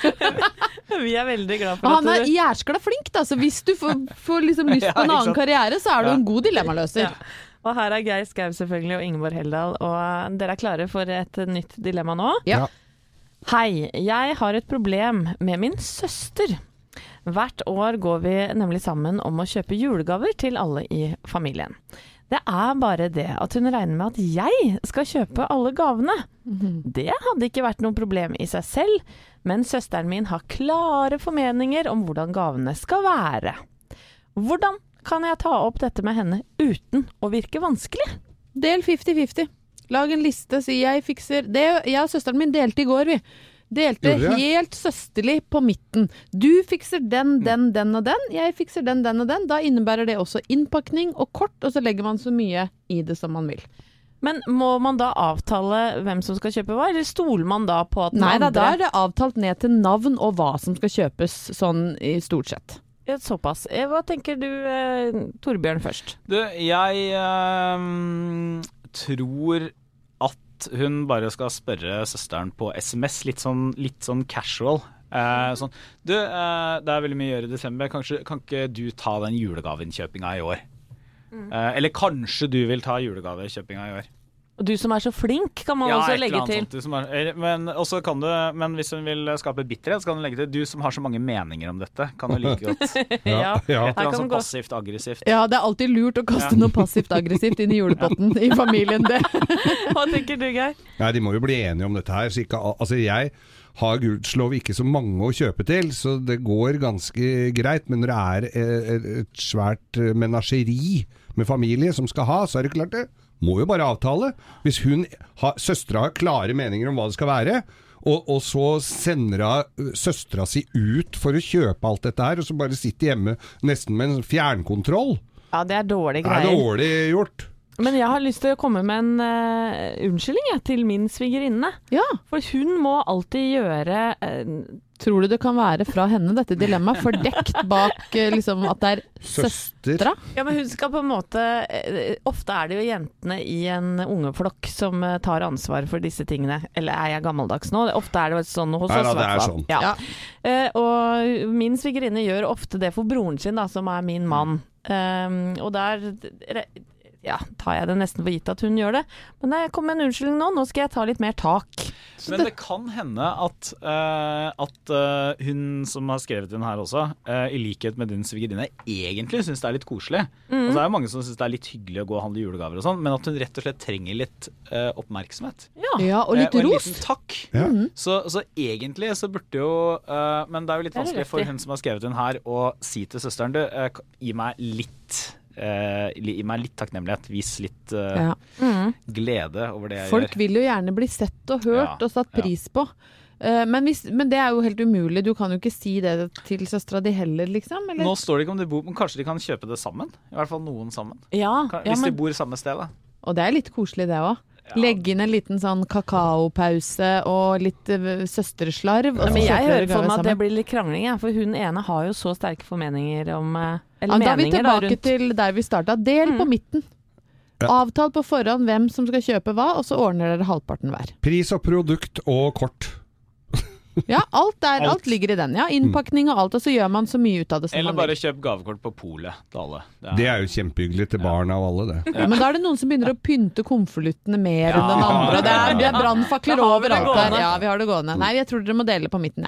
Speaker 2: Vi er veldig glad
Speaker 3: Og
Speaker 2: for
Speaker 3: han
Speaker 2: at
Speaker 3: er
Speaker 2: du
Speaker 3: jæskla flink, da, så hvis du får, får liksom lyst
Speaker 4: Ja,
Speaker 3: på en
Speaker 4: ikke
Speaker 3: annen
Speaker 4: sant?
Speaker 3: karriere, så er du
Speaker 4: Ja.
Speaker 3: en god dilemmaløser.
Speaker 2: Ja. Og her er Geir Skau selvfølgelig, og Ingeborg Heldal. Og eh, dere er klare for et nytt dilemma nå?
Speaker 3: Ja.
Speaker 2: Hei, jeg har et problem med min søster. Hvert år går vi nemlig sammen om å kjøpe julegaver til alle i familien. Det er bare det at hun regner med at jeg skal kjøpe alle gavene. Det hadde ikke vært noe problem i seg selv, men søsteren min har klare formeninger om hvordan gavene skal være. Hvordan kan jeg ta opp dette med henne uten å virke vanskelig?
Speaker 3: Del femti femti. Lag en liste, si jeg fikser det. Jeg og søsteren min delte i går, vi. Delte
Speaker 7: Gjorde dere?
Speaker 3: helt søsterlig på midten. Du fikser den, den, den og den. Jeg fikser den, den og den. Da innebærer det også innpakning og kort, og så legger man så mye i det som man vil.
Speaker 2: Men må man da avtale hvem som skal kjøpe hva, eller stoler man da på at den
Speaker 3: Nei da,
Speaker 2: andre...
Speaker 3: da er det avtalt ned til navn og hva som skal kjøpes, sånn i stort sett.
Speaker 2: Ja, såpass. Eh, Hva tenker du, eh, Torbjørn, først?
Speaker 4: Du, jeg ehm, tror at hun bare skal spørre søsteren på S M S, litt sånn, litt sånn casual. Eh, sånn, du, eh, det er veldig mye å gjøre i desember, kanskje, kan ikke du ta den julegaveinnkjøpinga i år? Eh, eller kanskje du vil ta julegavekjøpinga i år?
Speaker 2: Og du som er så flink, kan man
Speaker 4: Ja,
Speaker 2: også
Speaker 4: et eller
Speaker 2: legge
Speaker 4: annet
Speaker 2: til.
Speaker 4: sånt, du som er, eller- men, også kan du, men hvis hun vil skape bitterhet, så kan du legge til du som har så mange meninger om dette, kan du like godt. Et
Speaker 2: Ja.
Speaker 7: ja.
Speaker 4: eller
Speaker 2: Her
Speaker 4: annet
Speaker 2: kan
Speaker 4: sånn
Speaker 2: det gå.
Speaker 4: passivt-aggressivt.
Speaker 3: Ja, det er alltid lurt å kaste
Speaker 4: Ja.
Speaker 3: noe passivt-aggressivt inn i julepotten i familien. Det.
Speaker 2: Hva tenker du, Geir?
Speaker 7: Nei, de må jo bli enige om dette her. Så ikke, altså jeg har gudskjelov ikke så mange å kjøpe til, så det går ganske greit. Men når det er eh, et svært eh, menasjeri med familie som skal ha, så er det klart det. Må jo bare avtale. Hvis hun har, søstera har klare meninger om hva det skal være, og, og så sender hun søstera si ut for å kjøpe alt dette her, og så bare sitter hjemme nesten med en fjernkontroll.
Speaker 2: Ja, det er dårlige
Speaker 7: Det er
Speaker 2: greier.
Speaker 7: dårlig gjort.
Speaker 2: Men jeg har lyst til å komme med en uh, unnskyldning jeg, til min svigerinne.
Speaker 3: Ja.
Speaker 2: For hun må alltid gjøre uh,
Speaker 3: Tror du det kan være fra henne, dette dilemmaet, fordekt bak eh, liksom, at det er
Speaker 7: Søster.
Speaker 3: søstera?
Speaker 2: Ja, men hun skal på en måte eh, Ofte er det jo jentene i en ungeflokk som eh, tar ansvar for disse tingene. Eller er jeg gammeldags nå? Ofte er det jo sånn hos
Speaker 7: Nei
Speaker 2: oss.
Speaker 7: da, det er
Speaker 2: hvertfall.
Speaker 7: sånn.
Speaker 2: Ja.
Speaker 3: Ja.
Speaker 2: Eh, og min svigerinne gjør ofte det for broren sin, da, som er min mann. Um, og der ja, tar jeg det nesten for gitt at hun gjør det. Men jeg kom med en unnskyldning nå. Nå skal jeg ta litt mer tak.
Speaker 4: Men det kan hende at, eh, at eh, hun som har skrevet den her også, eh, i likhet med din svigerinne, egentlig synes det er litt koselig.
Speaker 2: Mm.
Speaker 4: Altså, det er jo mange som synes det er litt hyggelig å gå og handle julegaver og sånn, men at hun rett og slett trenger litt eh, oppmerksomhet.
Speaker 2: Ja.
Speaker 3: Ja, og litt
Speaker 4: Eh, og en
Speaker 3: ros.
Speaker 4: liten takk.
Speaker 7: Ja.
Speaker 4: Så, så egentlig så burde jo eh, Men det er jo litt
Speaker 2: Det er
Speaker 4: vanskelig
Speaker 2: riktig.
Speaker 4: for hun som har skrevet den her å si til søsteren, du, eh, gi meg litt eh, gi meg litt takknemlighet, vis litt eh,
Speaker 3: Ja.
Speaker 2: Mm.
Speaker 4: glede over det jeg
Speaker 3: Folk
Speaker 4: gjør.
Speaker 3: vil jo gjerne bli sett og hørt
Speaker 4: Ja,
Speaker 3: og satt
Speaker 4: ja.
Speaker 3: pris på. Eh, men, hvis, men det er jo helt umulig. Du kan jo ikke si det til søstera di heller, liksom. Eller?
Speaker 4: Nå står det ikke om de bor, men kanskje de kan kjøpe det sammen? I hvert fall noen sammen.
Speaker 2: Ja,
Speaker 4: Kan,
Speaker 2: ja,
Speaker 4: hvis
Speaker 2: men,
Speaker 4: de bor samme sted, da.
Speaker 3: Og det er litt koselig, det òg.
Speaker 4: Ja.
Speaker 3: Legge inn en liten sånn kakaopause og litt uh, søsterslarv. Og så
Speaker 2: men jeg
Speaker 3: kjøper dere
Speaker 2: hører for
Speaker 3: gave
Speaker 2: meg at det
Speaker 3: sammen.
Speaker 2: blir litt krangling, ja, for hun ene har jo så sterke formeninger om eh,
Speaker 3: Ja,
Speaker 2: Eller
Speaker 3: da er vi
Speaker 2: meninger da,
Speaker 3: tilbake
Speaker 2: rundt.
Speaker 3: til der vi starta. Del på midten.
Speaker 7: Ja.
Speaker 3: Avtal på forhånd hvem som skal kjøpe hva, og så ordner dere halvparten hver.
Speaker 7: Pris og produkt og kort.
Speaker 3: Ja, alt, er, alt.
Speaker 7: Alt.
Speaker 3: ligger i den. Ja, Innpakning og alt, og så gjør man så mye ut av det som
Speaker 4: Eller
Speaker 3: man
Speaker 4: bare
Speaker 3: vil.
Speaker 4: kjøp gavekort på polet til alle.
Speaker 7: Det er jo kjempehyggelig til barna og alle, det.
Speaker 3: Ja, men da er det noen som begynner å pynte konvoluttene mer
Speaker 4: Ja.
Speaker 3: enn den andre. Og det er, det er brannfakler
Speaker 2: Da har vi det
Speaker 3: overalt der.
Speaker 2: gående.
Speaker 3: Ja, vi har det gående. Nei, jeg tror dere må dele på midten, ja.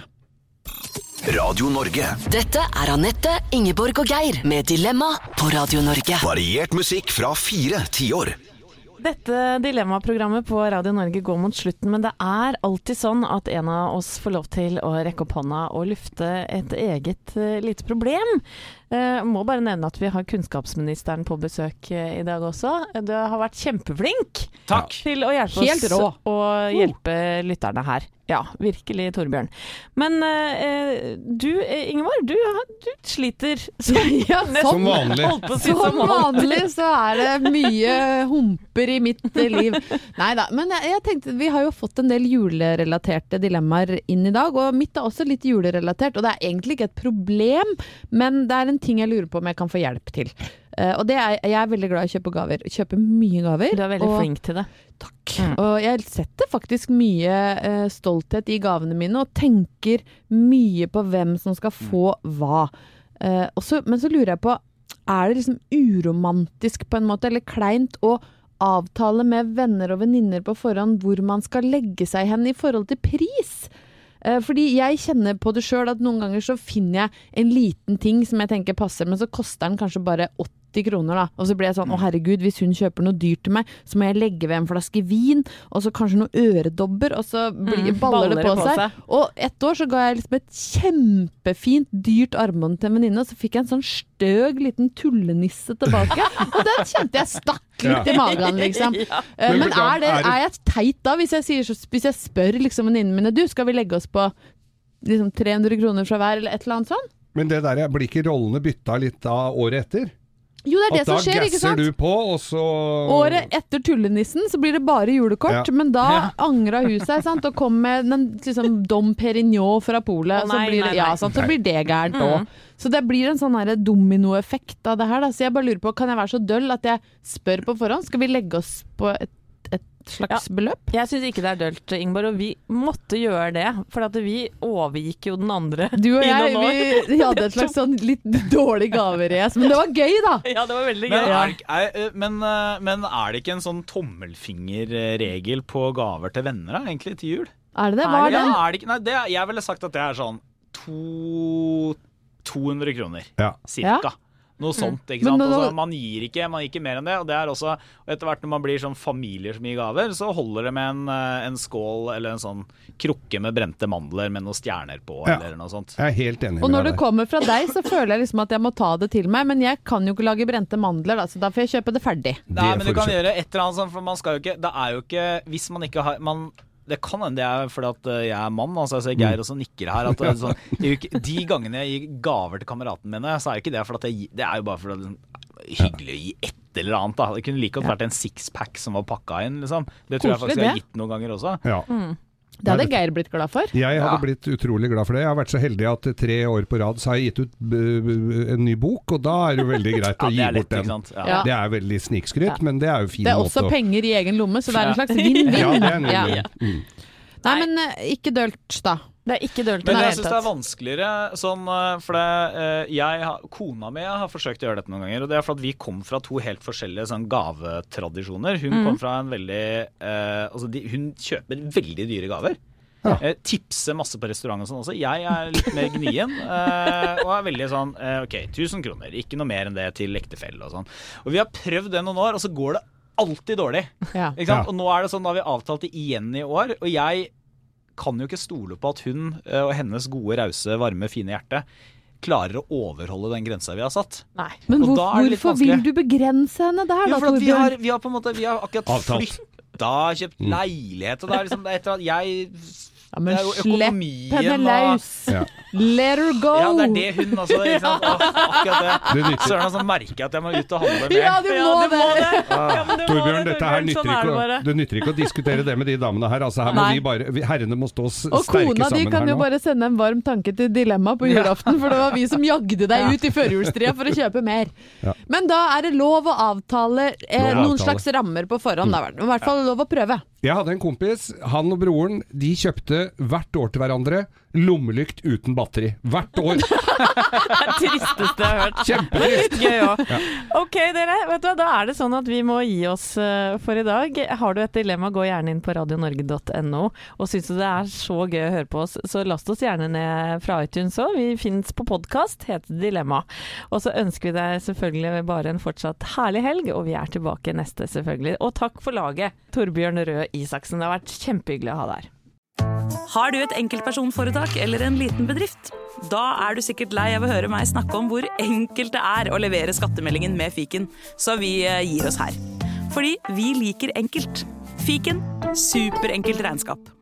Speaker 6: Radio Norge.
Speaker 5: Dette er Anette, Ingeborg og Geir med Dilemma på Radio Norge.
Speaker 6: Variert musikk fra fire tiår.
Speaker 2: Dette dilemmaprogrammet på Radio Norge går mot slutten, men det er alltid sånn at en av oss får lov til å rekke opp hånda og lufte et eget uh, lite problem. Uh, må bare nevne at vi har kunnskapsministeren på besøk uh, i dag også. Du har vært kjempeflink
Speaker 4: Takk.
Speaker 2: til å hjelpe
Speaker 3: Helt
Speaker 2: oss
Speaker 3: rå.
Speaker 2: og hjelpe lytterne her. Ja, virkelig, Torbjørn. Men uh, du, uh, Ingeborg, du, du sliter som,
Speaker 3: Ja,
Speaker 7: Som vanlig.
Speaker 2: holdt på å si
Speaker 3: Som
Speaker 2: som vanlig.
Speaker 3: vanlig så er det mye humper i mitt eh, liv. Neida, men jeg, jeg tenkte, vi har jo fått en del julerelaterte dilemmaer inn i dag, og mitt er også litt julerelatert, og det er egentlig ikke et problem, men det er en ting jeg lurer på om jeg kan få hjelp til. Eh, og det er, jeg er veldig glad i å kjøpe gaver. Kjøpe mye gaver.
Speaker 2: Du er veldig
Speaker 3: og,
Speaker 2: flink til det.
Speaker 3: Takk. Og jeg setter faktisk mye eh, stolthet i gavene mine, og tenker mye på hvem som skal få hva. Eh, og så, men så lurer jeg på, er det liksom uromantisk på en måte, eller kleint å avtale med venner og venninner på forhånd hvor man skal legge seg hen i forhold til pris? Eh, fordi jeg kjenner på det selv at noen ganger så finner jeg en liten ting som jeg tenker passer, men så koster den kanskje bare åtti kroner da. Og så blir jeg sånn, å herregud, hvis hun kjøper noe dyrt til meg, så må jeg legge ved en flaske vin, og så kanskje noe øredobber, og så blir,
Speaker 2: Mm,
Speaker 3: baller det på,
Speaker 2: baller det på
Speaker 3: seg.
Speaker 2: seg.
Speaker 3: Og ett år så ga jeg liksom et kjempefint, dyrt armbånd til en venninne, og så fikk jeg en sånn støg liten tullenisse tilbake. Og den kjente jeg stakk litt i magen, liksom. Eh,
Speaker 7: Men
Speaker 3: Men
Speaker 7: da
Speaker 3: er, det,
Speaker 7: er det-
Speaker 3: er jeg teit da, hvis jeg, sier, så- hvis jeg spør liksom venninnene mine, du, skal vi legge oss på liksom tre hundre kroner fra hver, eller et eller annet sånn?
Speaker 7: Men det der, blir ikke rollene bytta litt da året etter?
Speaker 3: Jo, det er det
Speaker 7: At
Speaker 3: som
Speaker 7: da
Speaker 3: skjer, ikke
Speaker 7: gasser
Speaker 3: sant?
Speaker 7: du på, og så
Speaker 3: Året etter tullenissen så blir det bare julekort,
Speaker 7: Ja.
Speaker 3: men da angra hun seg, sant, og kom med den liksom Dom Perignon fra Polet,
Speaker 2: Å,
Speaker 3: og så
Speaker 2: nei,
Speaker 3: blir
Speaker 2: nei,
Speaker 3: det, ja,
Speaker 2: nei.
Speaker 3: sant, så blir det gærent
Speaker 2: Mm.
Speaker 3: òg. Så det blir en sånn her dominoeffekt av det her, da. Så jeg bare lurer på, kan jeg være så døll at jeg spør på forhånd, skal vi legge oss på et, et slags beløp?
Speaker 2: Jeg syns ikke det er dølt, Ingeborg, og vi måtte gjøre det, for at vi overgikk jo den andre
Speaker 3: Du og
Speaker 2: i
Speaker 3: jeg,
Speaker 2: noen år.
Speaker 3: vi, vi hadde et slags sånn litt dårlig gaverace, men det var gøy, da!
Speaker 2: Ja, det var veldig
Speaker 4: Men
Speaker 2: gøy.
Speaker 4: er, det ikke- er, eh, men, eh, men er det ikke en sånn tommelfingerregel på gaver til venner da, egentlig til jul?
Speaker 3: Er det det?
Speaker 2: Er
Speaker 3: Hva er
Speaker 2: det
Speaker 3: den?
Speaker 4: Ja, er det ikke? Nei, det, er- jeg ville sagt at det er sånn to, to hundre kroner,
Speaker 7: Ja.
Speaker 4: cirka. Noe sånt, ikke
Speaker 3: Men
Speaker 4: sant?
Speaker 3: nå-
Speaker 4: Altså, man gir ikke man gir ikke mer enn det. Og det er også, og etter hvert når man blir sånn familier som gir gaver, så holder det med en, eh, en skål eller en sånn krukke med brente mandler med noen stjerner på,
Speaker 7: Ja.
Speaker 4: eller noe sånt.
Speaker 7: Jeg er helt enig
Speaker 3: Og
Speaker 7: med
Speaker 3: når
Speaker 7: deg
Speaker 3: det
Speaker 7: der.
Speaker 3: kommer fra deg, så føler jeg liksom at jeg må ta det til meg, men jeg kan jo ikke lage brente mandler, da, så da får jeg kjøpe det ferdig.
Speaker 4: Nei, men du
Speaker 7: får
Speaker 4: kan
Speaker 7: kjøpt.
Speaker 4: gjøre et eller annet sånn, for man skal jo ikke, det er jo ikke, hvis man ikke har, man, det kan hende det er fordi at eh, jeg er mann, altså jeg ser Geir også nikker her, at det er sånn, det er jo ikke, de gangene jeg gir gaver til kameratene mine, så er jo ikke det fordi at jeg, gir- det er jo bare fordi det er hyggelig å gi et eller annet da. Det kunne like godt vært en sixpack som var pakka inn, liksom. Det tror jeg
Speaker 3: Koselig,
Speaker 4: faktisk jeg har
Speaker 3: det.
Speaker 4: gitt noen ganger også.
Speaker 7: Ja.
Speaker 3: Det hadde Geir blitt glad for.
Speaker 7: Jeg hadde
Speaker 4: Ja.
Speaker 7: blitt utrolig glad for det. Jeg har vært så heldig at tre år på rad så har jeg gitt ut b- b- en ny bok, og da er det jo veldig greit
Speaker 4: Ja,
Speaker 7: å
Speaker 4: det
Speaker 7: gi
Speaker 4: er lett,
Speaker 7: bort
Speaker 4: ikke
Speaker 7: den.
Speaker 4: sant? Ja.
Speaker 3: Ja.
Speaker 7: Det er veldig snikskryt,
Speaker 3: Ja.
Speaker 7: men det er jo fin
Speaker 3: Det er
Speaker 7: måte
Speaker 3: også
Speaker 7: å
Speaker 3: penger i egen lomme, så det er en slags vinn-vinn.
Speaker 7: Ja, det er en
Speaker 3: Ja.
Speaker 7: vinn-vinn. Mm.
Speaker 3: Nei, men eh, ikke dølt, da.
Speaker 2: Det er ikke dølt i
Speaker 4: Men
Speaker 2: det
Speaker 4: jeg
Speaker 2: hele
Speaker 4: syns det er
Speaker 2: tatt.
Speaker 4: vanskeligere sånn, eh, for det, eh, jeg, har- kona mi har forsøkt å gjøre dette noen ganger, og det er for at vi kom fra to helt forskjellige sånn gavetradisjoner. Hun kom fra en veldig eh, altså de, hun kjøper veldig dyre gaver.
Speaker 7: Ja.
Speaker 4: Eh, tipser masse på restaurant og sånn også. Jeg er litt mer gnien, eh, og er veldig sånn eh, ok, tusen kroner, ikke noe mer enn det til ektefelle og sånn. Og vi har prøvd det noen år, og så går det alltid dårlig.
Speaker 3: Ja.
Speaker 4: Ikke sant?
Speaker 7: Ja.
Speaker 4: Og nå er det sånn, da har vi avtalt det igjen i år, og jeg kan jo ikke stole på at hun eh, og hennes gode, rause, varme, fine hjerte klarer å overholde den grensa vi har satt.
Speaker 2: Nei.
Speaker 3: Men
Speaker 4: Og
Speaker 3: hvor,
Speaker 4: da er det litt
Speaker 3: hvorfor vil
Speaker 4: vanskelig.
Speaker 3: du begrense henne der,
Speaker 4: Jo,
Speaker 3: da,
Speaker 4: for at vi
Speaker 3: Torbjørn?
Speaker 4: har, vi har på en måte Vi har akkurat
Speaker 7: Avtalt.
Speaker 4: flytta, kjøpt leilighet, og det er liksom det er et eller annet Jeg
Speaker 3: Ja, men
Speaker 4: det er jo
Speaker 3: slipp
Speaker 4: økonomien
Speaker 3: henne
Speaker 4: og-
Speaker 3: løs!
Speaker 7: Ja.
Speaker 3: Let her go!
Speaker 4: Ja, det er det hun også. Ikke sant? Åh, akkurat det.
Speaker 7: Det nytter.
Speaker 4: Søren, altså merker jeg at jeg må ut og handle mer.
Speaker 3: Ja, du må
Speaker 2: Ja, du må
Speaker 3: det!
Speaker 2: det. Ja, men du må
Speaker 7: Torbjørn,
Speaker 2: det,
Speaker 7: dette her
Speaker 2: Torbjørn.
Speaker 7: nytter
Speaker 2: Sånn er
Speaker 7: ikke,
Speaker 2: det
Speaker 7: å-
Speaker 2: bare.
Speaker 7: det nytter ikke å diskutere det med de damene her. Altså, her må
Speaker 2: Nei.
Speaker 7: vi bare, vi, herrene må stå s-
Speaker 3: Og
Speaker 7: sterke
Speaker 3: kona di
Speaker 7: sammen
Speaker 3: kan
Speaker 7: her
Speaker 3: jo
Speaker 7: nå.
Speaker 3: bare sende en varm tanke til Dilemma på julaften, for det var vi som jagde deg ut i førjulstria for å kjøpe mer.
Speaker 7: Ja.
Speaker 3: Men da er det lov å avtale eh,
Speaker 7: Lov å
Speaker 3: noen
Speaker 7: avtale.
Speaker 3: slags rammer på forhånd. Da. I hvert fall lov å prøve.
Speaker 7: Jeg hadde en kompis, han og broren, de kjøpte hvert år til hverandre lommelykt uten batteri. Hvert år.
Speaker 2: Det er det tristeste jeg har hørt.
Speaker 7: Kjempetrist.
Speaker 2: Litt gøy også. Ok, dere. Vet du hva, da er det sånn at vi må gi oss eh, for i dag. Har du et dilemma, gå gjerne inn på radio norge punktum no. Og syns du det er så gøy å høre på oss, så last oss gjerne ned fra iTunes òg. Vi finnes på podkast, heter Dilemma. Og så ønsker vi deg selvfølgelig bare en fortsatt herlig helg, og vi er tilbake neste, selvfølgelig. Og takk for laget, Torbjørn Røe Isaksen. Det har vært kjempehyggelig å ha deg her.
Speaker 1: Har du et enkeltpersonforetak eller en liten bedrift? Da er du sikkert lei av å høre meg snakke om hvor enkelt det er å levere skattemeldingen med fiken, så vi eh, gir oss her. Fordi vi liker enkelt. Fiken, superenkelt regnskap.